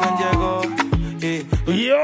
Yo.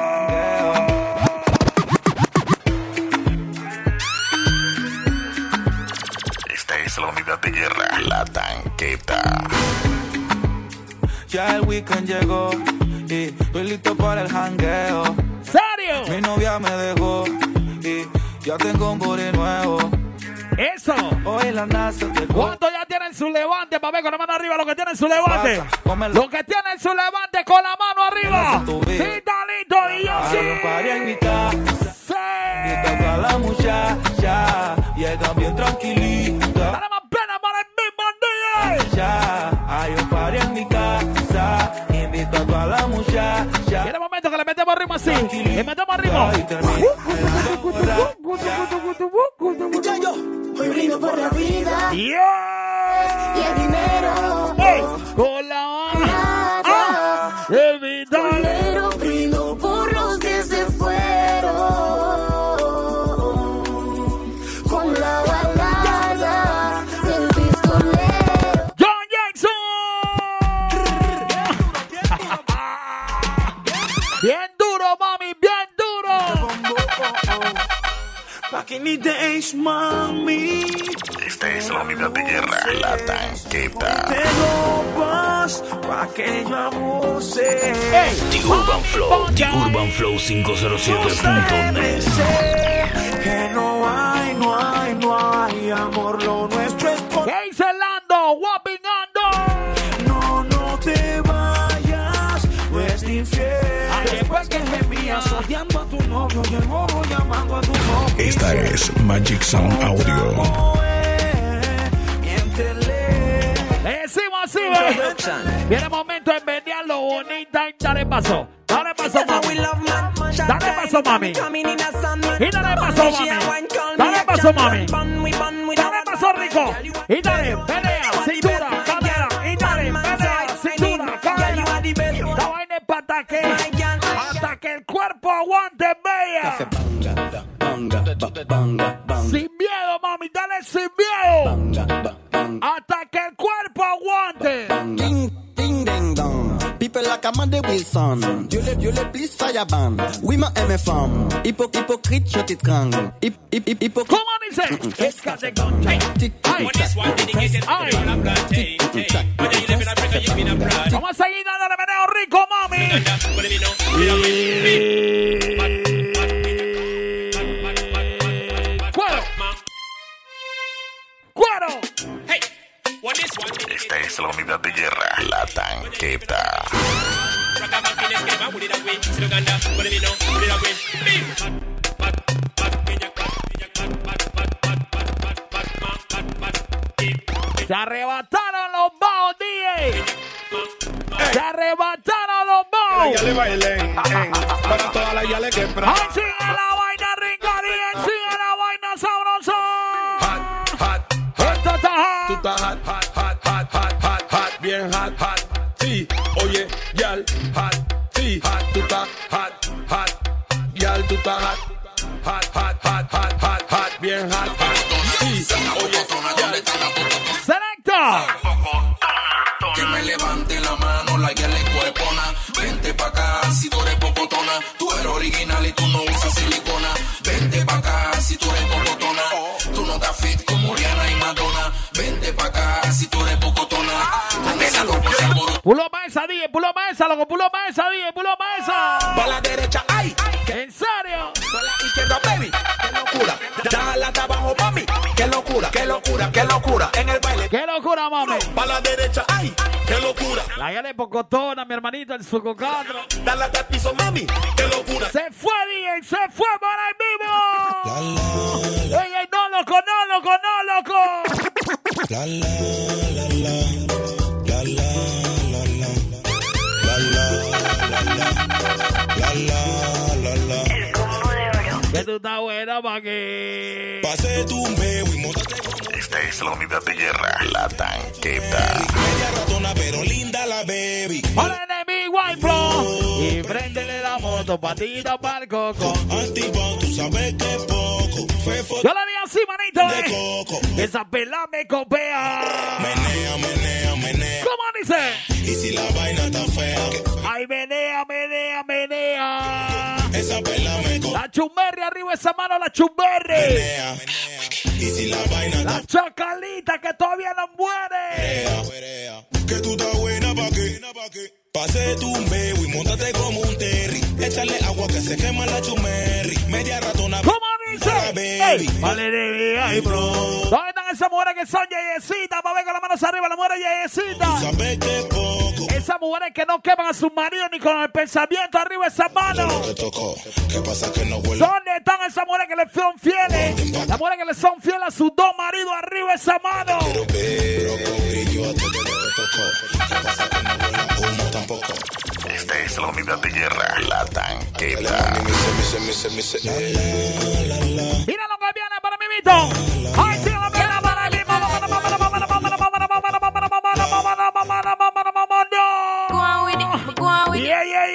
Esta es la unidad de guerra, la tanqueta. Ya el weekend llegó y estoy listo para el jangueo. ¿Serio? Mi novia me dejó y ya tengo un booty nuevo. Eso. Hoy la NASA te ¿cuánto ya tienen su levante? Para ver con la mano arriba lo que tienen su levante. Lo que tienen su levante con la mano arriba. Sí, Dalito y yo sí. Para invitar. Sí. Invita a la muchacha. Llega bien tranquilita. Dale más pena para el mismo día. Ya, hay un party en mi casa. Invito a toda la muchacha. Y en el momento que le metemos ritmo así, le metemos ritmo. Ya yo, hoy brindo por la vida. Yeah. Y el dinero. Hey, con la mano. Ah, el vital. Bolero, brindo por los que se fueron. Con la balada del pistolero. John Jackson. Bien duro, mami, bien duro. Back in the days, mami. Esta es la unidad de guerra, la tanqueta. Tengo paz pa' que yo abuse. Hey, The Urban Flow, The Urban Flow quinientos siete punto net. Que no hay, no hay, no hay amor, lo nuestro es por... ¿Qué dice Lando? Guapingando. No, no te vayas, pues infiel. Después que me mías, odiando a tu novio y el bobo llamando a tu novio. Esta es Magic Sound Audio. Le decimos así, ¿ve? Viene el momento de envidiar lo bonita y dale paso. Dale paso, mami. Dale paso, mami. Y dale paso, mami. Dale paso, mami. Dale paso, rico. Y dale, pelea, cintura, cadera. Y dale, pelea, cintura, cadera. La vaina es para ataque. Hasta que el cuerpo aguante, bella. Sin miedo, mami. Dale sin miedo. Hasta que el cuerpo aguante. fait la cama de Wilson. Dieu le, Dieu le plus fireban. Oui, ma M F M. Hypo, hypocrite, je t'étrangle. Hip, hip, hip, hypocrite. Comment on dit c'est? Esca de concha. Vamos a seguir dándole meneo rico, mami. Cuero. Cuero. Esta es la unidad de guerra, la tanqueta. Se arrebataron los baos, D J. Se arrebataron los baos. Ya le bailen, para todas las ya le quebran. Ay, sigue la vaina rica, D J. Sigue la vaina sabrosa. Hot, hot, Esto está hot. Tú estás hot, hot, hot, hot, hot, hot, hot, bien hot, hot. Sí, oye, yal, hot, sí, hot, tú estás hot, hot, yal, tú estás hot, hot, hot, hot, hot, hot, hot, bien hot, hot. Sí, oye, yal. Selecta. Que me levante la mano, la guía le cuerpona. Vente pa' acá, si tú eres pocotona. Tú eres original y tú no usas silicona. Vente pa' acá, si tú eres pocotona. Tú no estás fit como Rihanna y Madonna. Vente pa' acá, si tú eres pocotona. Pulo mesa, D J, pulo mesa, loco, pulo mesa, D J, pulo mesa. Pa' la derecha, ay. ¿En serio? Pa' la izquierda, baby. Qué locura. Dale hasta abajo, mami. Qué locura, qué locura, qué locura. En el baile. Qué locura, mami. Pa' la derecha, ay. Qué locura. La guía de pocotona, mi hermanito, el sucocadro. Dale hasta el piso, mami. Qué locura. Se fue, D J, se fue por ahí vivo. Ey, ey, no, loco, no, loco, no, loco. La, la, la, la. La, la, la, la. La, la, la, la. La, la, la, la. El combo de oro. Que tú estás buena, pa' que pase tu meo y mótate. Esta es la unidad de guerra, la tanqueta. Media ratona, pero linda la baby. Hola, enemigo, White Flow. Y préndele la moto, patita pa'l coco. Antibón, tú sabes que poco. Fue foto. Yo le di así, manito, de eh. coco. Esa pela me copea. Menea, menea, menea. ¿Cómo dice? Y si la vaina está fea. Ay, menea, menea, menea. Esa pela me copea. La chumberri, arriba esa mano, la chumberri. Menea, menea. Y si la vaina la está chacalita que todavía no muere. Perea, perea. Que tú estás buena pa' qué, pa' qué. Pase tu meo y montate como un terry. Échale agua que se quema la chumerri. Media ratona. ¿Cómo dice? Baby. Vale, de ay, bro. ¿Dónde están esas mujeres que son yeyecitas? Pa' ver con las manos arriba, las mujeres yeyecitas. Sabes que poco. Esas mujeres que no queman a sus maridos ni con el pensamiento arriba esas manos. Lo que tocó. ¿Qué pasa que no huele? ¿Dónde están esas mujeres que le son fieles? Las mujeres que le son fieles a sus dos maridos arriba esa mano. Quiero ver, pero con brillo a todo lo que tocó. ¿Qué pasa que no huele? Humo tampoco. Esta es la unidad de guerra, la tanqueta. Mira lo que viene para mi mito. Ay, sí, lo que viene para mí. Yeah, yeah,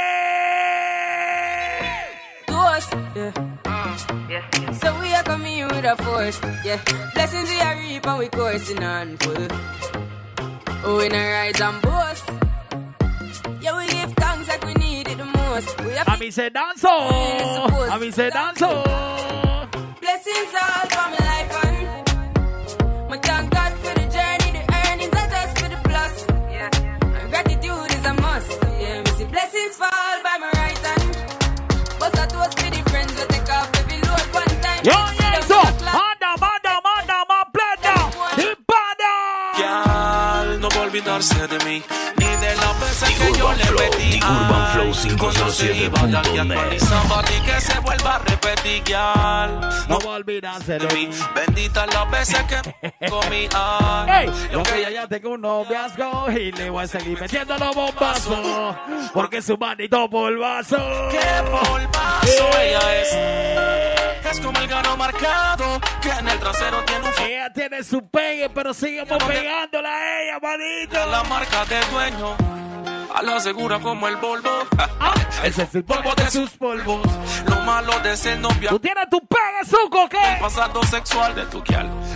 yeah. To us, yeah. Uh, yeah. So we are coming with a force, yeah. Blessings we are reap and we coursing on full. Oh, we not rise and boast. Yeah, we give thanks like we need it the most. We have a mí se danzo, a mí se danzo. Blessings all for my life and my thank God for the journey, the earnings are just for the plus. Yeah, and gratitude is a must. Yeah, we see blessings fall by my right hand. But I toast for the friends we take off every load one time. Yo, yeah, so, manda, manda, manda, más plata, y para. Ya, no va a olvidarse de mí. De la veces que yo le pedí Urban Flow cinco cero siete punto net. Y que se vuelva a repetir, girl. No va a olvidarse de mí. Bendita las veces que comí. Ey, yo que ya, ya tengo un noviazgo y le voy a seguir metiendo los bombazos. Porque su manito polvazo. ¿Qué polvazo ella es? Es como el gano marcado que en el trasero tiene un... Ella tiene su pegue, pero seguimos pegándola a ella, manito. La marca del dueño a la segura como el Volvo. Ah, ese es el polvo de sus polvos. Lo malo de ser novia. ¿Tú tienes tu pegue, suco, qué? El pasado sexual de tu quial.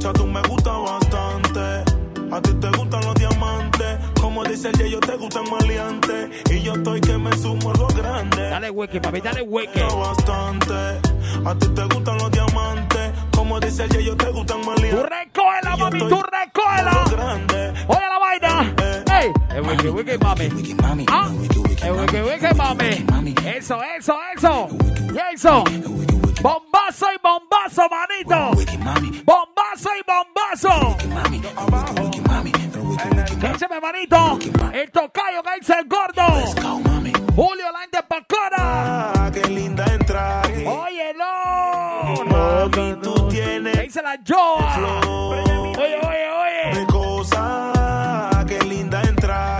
Ya tú me gustas bastante. A ti te gustan los diamantes. Como dice el yo te gustan maleantes. Y yo estoy que me sumo a lo grande. Dale hueque, papi, dale hueque. Bastante. A ti te gustan los diamantes. Como dice el yo te gustan maleantes. Tú recógela, mami, tú recógela. Oye la vaina. Ey, el hueque, hueque, mami. Ah, el hueque, hueque, mami. Eso, eso, eso. Y eso. Bombazo y bombazo, manito. Bombazo y bombazo. Échame, manito. El tocayo que dice el gordo. Julio Line de Pacora. Ah, qué linda entrada. Oye, no. Mami, tú tienes. Que dice la Joa. Oye, oye, oye. De cosa, qué linda entrada.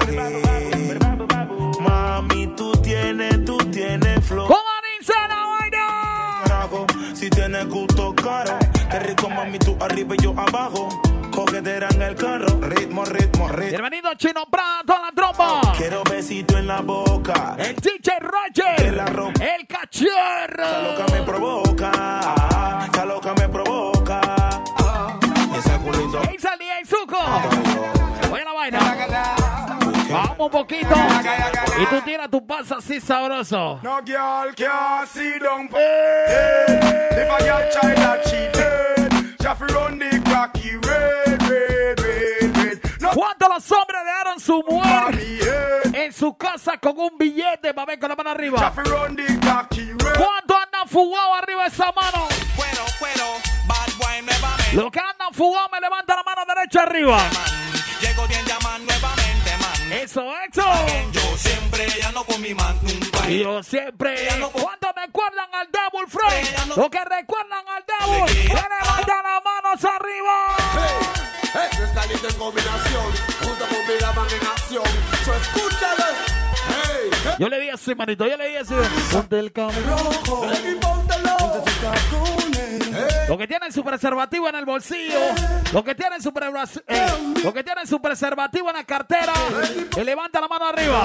Mami, tú tienes, tú tienes flow. ¿Cómo dice la vaina? Si tienes gusto caro, qué rico, mami, tú arriba y yo abajo. Coquetera en el carro, ritmo, ritmo, ritmo. Bienvenido Chino Prada, toda la tropa. Quiero besito en la boca. El D J Roger, el cachorro. Esa loca me provoca, esa loca me provoca. Esa culito. Ahí salía el suco. Oye la vaina. Vamos un poquito. Y tú tiras tu pasa así sabroso. No girl can't see down. If a girl child that cheated, Jeffrey run the cracky red, red, red, red. ¿Cuántos los hombres dejaron su mujer en su casa con un billete para ver con la mano arriba? ¿Cuántos andan fugados arriba de esa mano? Cuero, cuero, bad boy nuevamente. Los que andan fugados me levantan la mano derecha arriba. Llego bien llaman nuevamente, man. Eso, eso. Yo siempre ando con mi man, nunca. Yo siempre. ¿Cuántos recuerdan al Double Friend? Los que recuerdan al Double, que levantan las manos arriba. Hey, hey, es caliente en combinación. Junto con mi la en acción. So escúchale. Hey, hey. Yo le di así, manito. Yo le di así. Ponte el cable rojo. Baby, póntelo. Ponte tus tacones. Hey. Los que tienen su preservativo en el bolsillo, los que tienen su, pre eh, los que tienen su preservativo en la cartera, que levanta la mano arriba.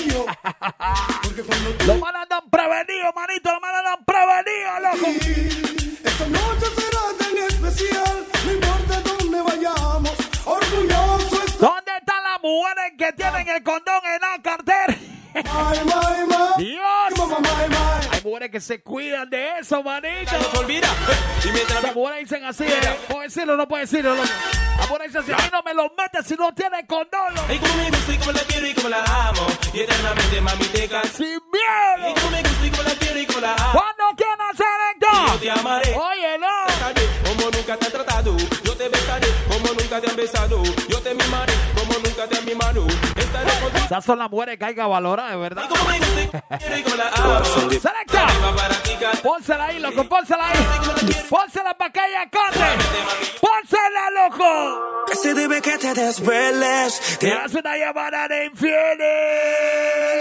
Los malos andan prevenidos, manito, los malos andan prevenidos, loco. Esta noche será tan especial, no importa dónde vayamos, orgulloso estoy. ¿Dónde están las mujeres que tienen el condón en la cartera? My, my, my. Dios. My, my, my. Hay mujeres que se cuidan de eso, manito. No se olvida. Y mientras las mujeres dicen así, eh, ¿puedo decirlo o no puedo decirlo? Las mujeres dicen así, a mí no me lo metes si no tiene condón. Y como me gusta y como la quiero y como la amo. Y eternamente, mami, te canso. Sin miedo. Y como me gusta y como la quiero y como la amo. ¿Cuándo quieran hacer esto? Yo te amaré. Oye, no. Como nunca te han tratado. Yo te besaré como nunca te han besado. Yo te mimaré como nunca te han mimado. Estaré contigo. Esas son las mujeres que hay que valorar, de verdad. Y como me gusta y quiero y como la amo. ¡Selecta! Pónsela ahí, loco, pónsela ahí. Pónsela para que ella corre. Pónsela, loco. Que se debe que te desveles. Te hace una llamada de infieles.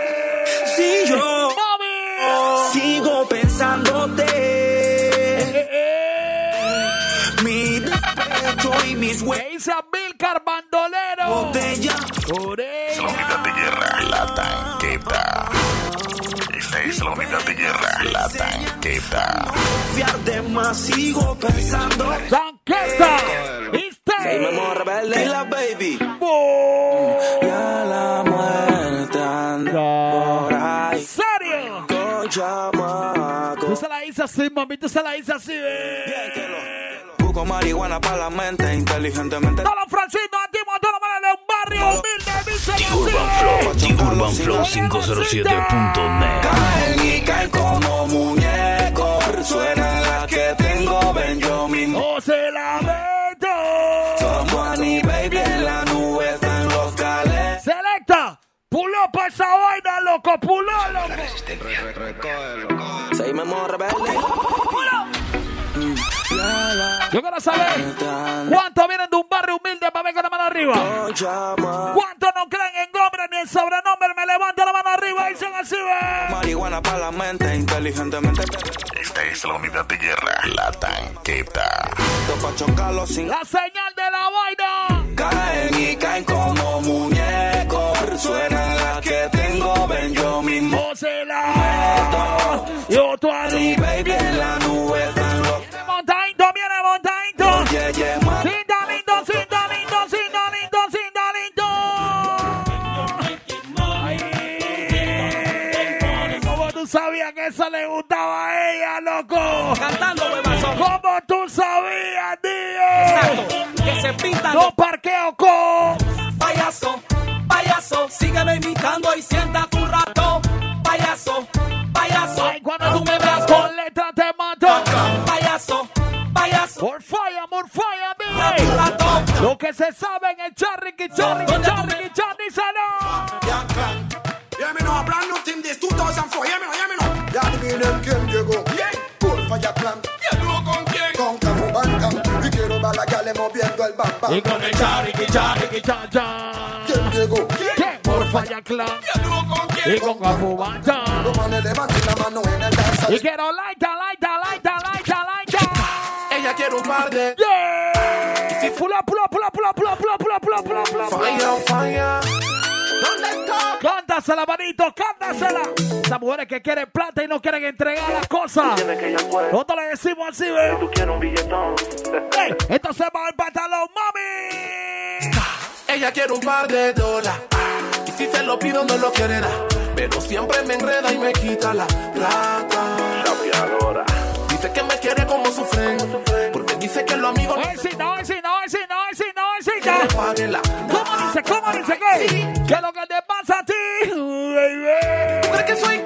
Si yo Mami. sigo pensándote, eh, eh. mi despecho y mis huevos. ¿Qué dice Amílcar Bandolero? Botella. Es la unidad de guerra, la tanqueta. Esta es la unidad de guerra, la tanqueta. Fiar de más, sigo pensando. ¡Tanqueta! ¿Viste? Soy Memo Rebelde. Y la baby. ¡Oh! Ya la muerte anda por ahí. ¿Serio? Con chamaco. Tú se la hice así, mami, tú se la hice así, eh. Busco marihuana para la mente, inteligentemente. Todos los francitos, activos a toda la manera de un barrio humilde, dice The Urban Flow, The Urban Flow quinientos siete punto net. Caen y caen como muñecos. Suena la que tengo, Benjamin. ¡Oh, se la meto! Como Annie, baby, en la nube están los cales. ¡Selecta! ¡Puló pa' esa vaina, loco! ¡Puló, loco! Soy Memo Rebelde. Yo quiero saber cuántos vienen de un barrio humilde para ver con la mano arriba. ¿Cuántos no creen en nombre ni en sobrenombre? Me levanto la mano arriba y dicen así, ve. Marihuana para la mente, inteligentemente. Esta es la unidad de guerra, la tanqueta. Para chocarlo sin la señal de la vaina. Caen y caen como muñecos. Suena la que tengo, ven yo mismo. Se la meto. Yo tú Y baby en la nube están los montadito, viene montadito. yeah, yeah. tú sabías que eso le gustaba a ella, loco? Cantando, bebazón. ¿Cómo tú sabías, tío? Exacto. Que se pintan. No parqueo con. Payaso, payaso, sígueme imitando y siéntate un rato. Payaso, payaso. Ay, cuando tú me veas con letra te mato. Payaso, payaso. More fire, more fire, baby. Lo que se sabe en el charriqui, charriqui, charriqui, charriqui, salo. Yeah, clan. Yeah, me know a brand new team this two thousand four. Yeah, me know, yeah, me know. Yeah, the name Ken Diego. Yeah. Full fire clan. ¿Y tú con quién? Con Cafu Bantam. Y quiero ver la gale moviendo el bam bam. Y con el charriqui, charriqui, chan, chan. Ken Diego. ¿Qué? More fire clan. ¿Y tú con quién? Y con Cafu Bantam. Los manes levanten la mano en el danza. Y quiero laita, laita, laita, laita, laita. Ella quiere un par de. Yeah. Pula, pula, pula, pula, pula, pula, pula, pula, pula, pula. Fire, fire. ¿Dónde está? Cántasela, manito, cántasela. Esas mujeres que quieren plata y no quieren entregar las cosas. Nosotros le decimos así, ¿ves? Tú quieres un billetón. Hey, esto se va al pantalón, mami. Ella quiere un par de dólares. Y si se lo pido, no lo quiere dar. Pero siempre me enreda y me quita la plata. Chapeadora. Dice que me quiere como su friend. Porque dice que los amigos. Hoy sí, no, hoy sí, no, hoy sí, no, hoy sí, no, hoy sí, Que le no. pague la. ¿Cómo dice, cómo dice qué? ¿Qué es lo que te pasa a ti, baby? ¿Tú crees que soy?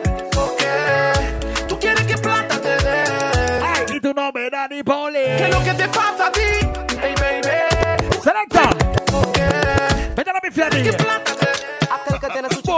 Ok. ¿Tú quieres que plata te dé? Ay, y tú no me das ni poli. ¿Qué es lo que te pasa a ti? Hey, baby. Selecta. Ok. Vete a la bifia, ¿Qué plata te dé? Aquel que tiene su chica.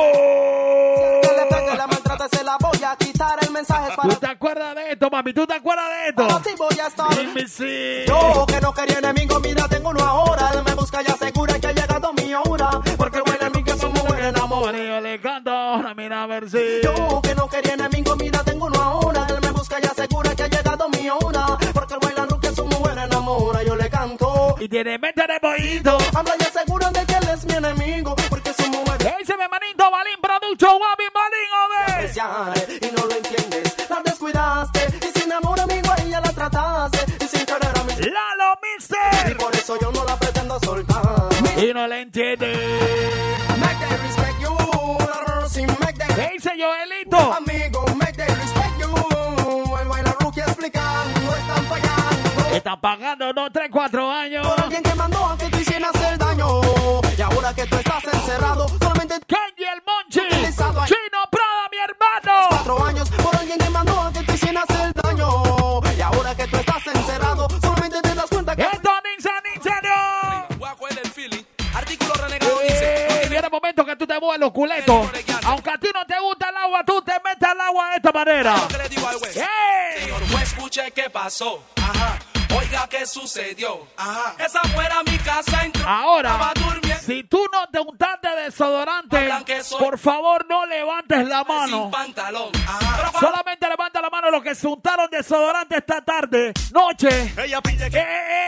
Que le pegue, la maltrata, se la voy a quitar. El mensaje es para ¿Tú te acuerdas de esto, mami? ¿Tú te acuerdas de esto? para ti voy a estar. Dime sí. Yo que no quería enemigo, mira, tengo uno ahora. Él me busca y asegura que ha llegado mi hora. Porque huele a mí que somos buenos enamor. Yo le canto ahora, mira a ver si. Yo que no quería enemigo, mira, tengo uno ahora. Él me busca y asegura que ha llegado mi hora. Porque bailando que somos buenos enamora. Yo le canto. Y tiene mente de pollito. Habla y asegura de que él es mi enemigo. Porque somos buenos. Ese me manito, Balín Producho, Guapi, Balín, a ver. Y no lo entiendes, la descuidaste. Y sin amor, amigo, a ella la trataste. Y sin querer a mí. Lalo, mister. Y por eso yo no la pretendo soltar. Y no le entiende. Make them respect you. La Rosie, make them. ¿Qué dice Joelito? Amigo, make them respect you. El baila rookie explicando, no están fallando. Están pagando dos, tres, cuatro años. Por alguien que mandó a que tú hicieras el daño. Y ahora que tú estás encerrado, solamente Kenji el Monchi. utilizado ahí. Chino Prada, mi hermano. Cuatro años por alguien que mandó a que tú hicieras el daño. Y ahora que tú estás encerrado, solamente te das cuenta que. Esto ninja, ninja, no. Voy a coger el feeling. Artículo renegado dice. Eh, viene el momento que tú te mueves los culetos. Aunque a ti no te gusta el agua, tú te metes al agua de esta manera. ¿Qué le digo al juez? ¡Ey! Señor juez, escuche qué pasó. Ajá. Oiga qué sucedió. Ajá. Esa fuera mi casa entró. Ahora, Estaba durmiendo. si tú no te untaste desodorante, Hablan que soy- por favor no levantes la mano. Sin pantalón. Ajá. Pero cuando- Solamente levanta la mano los que se untaron desodorante esta tarde, noche. Ella pide que,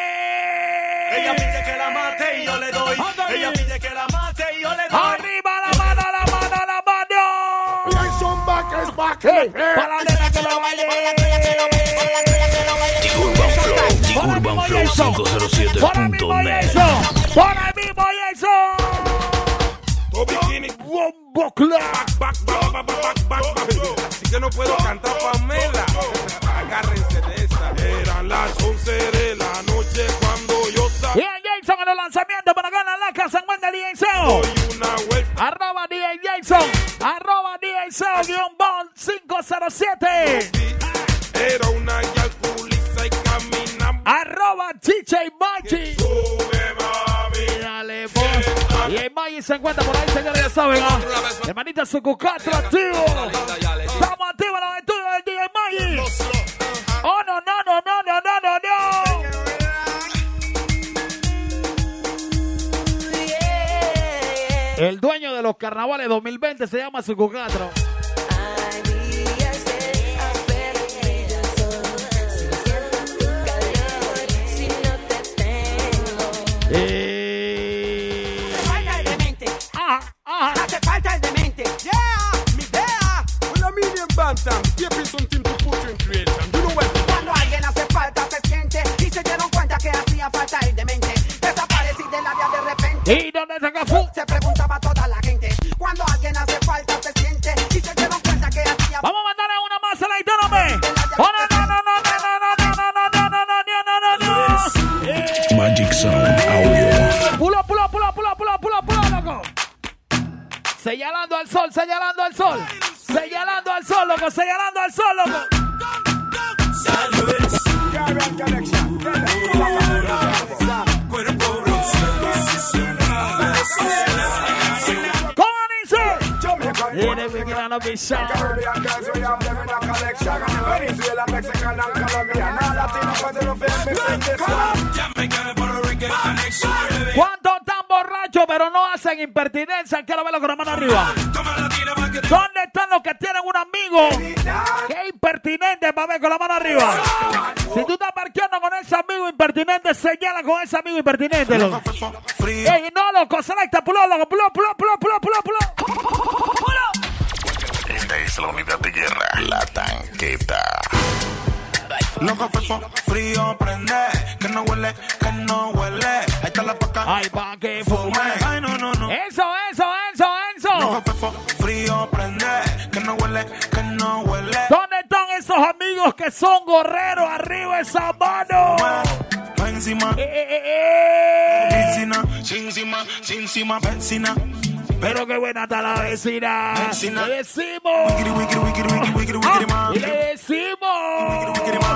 ¡Eh! ella pide que la mate y yo le doy. Ándale. Ella pide que la mate y yo le doy. ¡Arriba la mano, la mano, la mano! Like some backers back. Hey, para la nena que lo baile. The Urban Flow, The Urban Flow quinientos siete Por el punto mismo y net. eso. Por el mismo y eso. Bombo Clap. Back, back, back, back, back, back. Así que no puedo cantar Pamela. Agárrense de esa. Eran las once de la noche cuando yo salí. Y el Jason en el lanzamiento para ganar la casa en Wanda D J. Doy una vuelta. Arroba D J Jason. Arroba D J guión bond cinco cero siete. Era una yal pulisa y caminamos. Arroba D J Maggi. Sube, mami. Dale, vos. Y el Maggi se encuentra por ahí, señores, ya saben. ¿Ah? Hermanita Sucucatro activo. Estamos activos en los estudios del D J Maggi. Oh, no, no, no, no, no, no, no, no. El dueño de los carnavales dos mil veinte se llama Sucucatro. Eh... Falta el demente. Ah, ah. Hace falta el demente. Yeah, mi idea. Well, a medium bantam. Keeping something to put in creation. You know what? Cuando alguien hace falta se siente y se dieron cuenta que hacía falta el demente. Desaparecí del área de repente. ¿Y dónde está Cafú? Se preguntaba toda la gente. Cuando alguien hace falta se siente y se dieron cuenta que hacía Vamos a mandar señalando al sol. Señalando al sol, loco. Señalando al sol, loco. ¿Cómo dice? Viene mi grano pisado. ¿Cuántos están borrachos pero no hacen impertinencia? Quiero verlo con la mano arriba. ¿Dónde están los que tienen un amigo que es impertinente? Para ver con la mano arriba. Si tú estás parqueando con ese amigo impertinente, señala con ese amigo impertinente, loco. Ey, no, loco, selecta, pulo, loco, pulo, pulo, pulo, pulo, pulo, pulo. Esta es la unidad de guerra, la tanqueta. Loco, frío, prende, que no huele, que no huele. Ahí está la paca. Ay, pa' que fume. Ay, no, no, no. Eso, eso, eso, eso. Loco, frío, prende, que no huele, que no huele. ¿Dónde están esos amigos que son gorreros? Arriba esa mano. Pa' encima. Eh, eh, eh. Vecina, encima, encima, vecina. Pero qué buena está la vecina. Vecina. Le decimos. Wikiri, wikiri, wikiri, wikiri, wikiri, wikiri, Ah, y le decimos.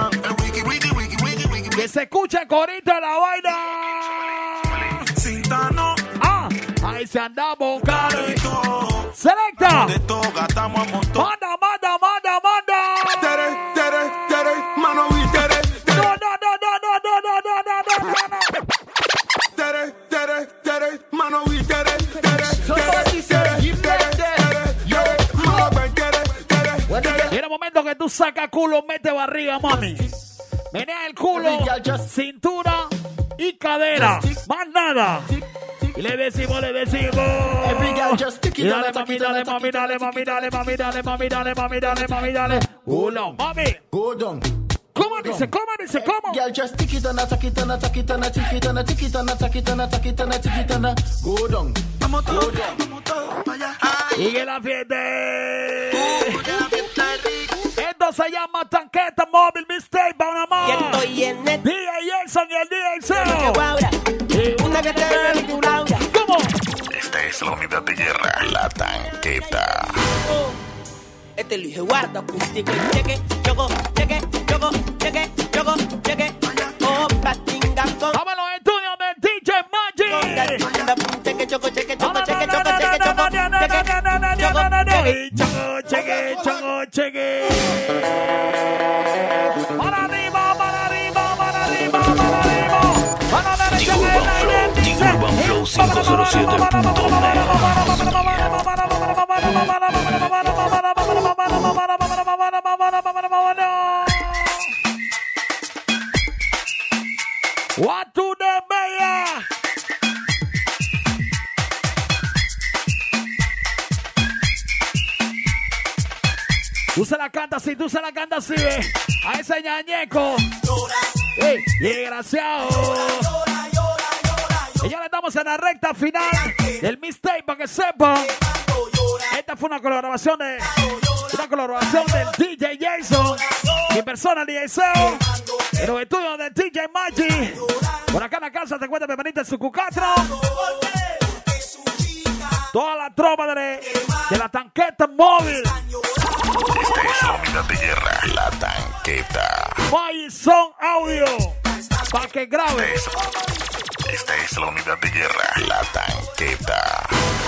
Que se escucha el corito de la vaina. Cintano. Ah, ahí se andamos, cari. Selecta. De toga, estamos a montón. Manda, manda, manda, manda. Tere, tere, tere, mano, y tere, tere. No, no, no, no, no, no, no, no, no, no, no. Tere, tere, tere, mano, y tere, tere, tere, Y en el momento que tú sacas culo, mete barriga, mami. Menea el culo, cintura y cadera. Más nada. Y le decimos, le decimos. Y dale, mami, dale, mami, dale, mami, dale, mami, dale, mami, dale, mami, dale, mami, dale. Culo, mami. ¿Cómo dice? ¿Cómo dice? ¿Cómo? Girl, just tick it and a tack it and a tack it and a tick it and a tick it and a tack it and a tack it and a tick it and a go down. Vamos todos, vamos todos para allá. Y que la fiesta. Esto se llama Tanqueta Móvil Mistake para una más. Estoy en el D J Jason y el D J Seo. Una que te ve tu Laura. ¿Cómo? Esta es la unidad de guerra, la tanqueta. Este lo dije guarda acústico y cheque, choco, cheque, choco, cheque, choco, cheque. Oh, patinga con. Vamos a los estudios de D J Magic. Cheque, choco, cheque, choco, cheque, choco, cheque, choco, cheque, choco, cheque. Para arriba, para arriba, para arriba, para arriba. Para la derecha. Urban Flow cinco cero siete punto net. What to the mayor? Tú se la cantas así, tú se la cantas así, ve. A ese ñañeco. Ey, desgraciado. Y ya le estamos en la recta final del mixtape para que sepan. Esta fue una colaboración de una colaboración del D J Jason, mi persona D J Seo, en los estudios de D J Magic. Por acá en la casa te encuentras bienvenida en su cucatro. Toda la tropa de, de la tanqueta móvil. Esta es la unidad de guerra, la tanqueta. Son Audio. Para que grabe. Esta es la unidad de guerra, la tanqueta.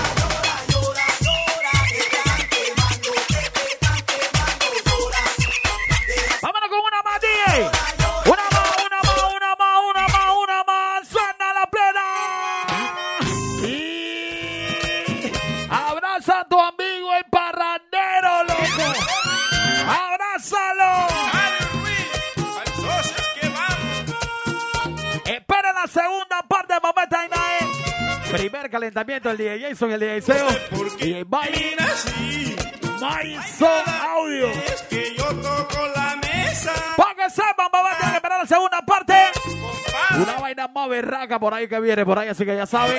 Vámonos con una más, D J. Una más, una más, una más, una más, una más. Suena la plena. Y abraza a tu amigo el parrandero, loco. Abrázalo. Espera la segunda parte de Momento Night. Primer calentamiento del D J Jason y el D J Seo. Y el baile. Son Audio. Es que yo toco la mesa. Para que sepan, vamos a tener que esperar la segunda parte. Una vaina más berraca por ahí que viene por ahí, así que ya saben.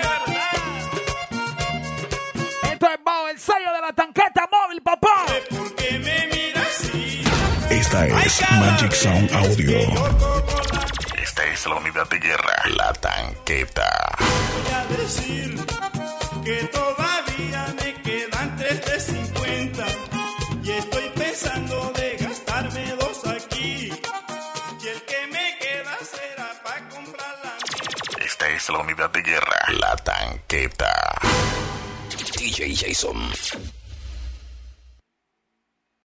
Esto es bajo el sello de la tanqueta móvil, papá. ¿Por qué me miras así? Esta es Magic Sound Audio. Esta es la unidad de guerra, la tanqueta. Voy a decir que todavía me quedan tres de cincuenta. Estoy pensando de gastarme dos aquí. Y el que me queda será para comprar la mía. Esta es la unidad de guerra, la tanqueta. D J Jason.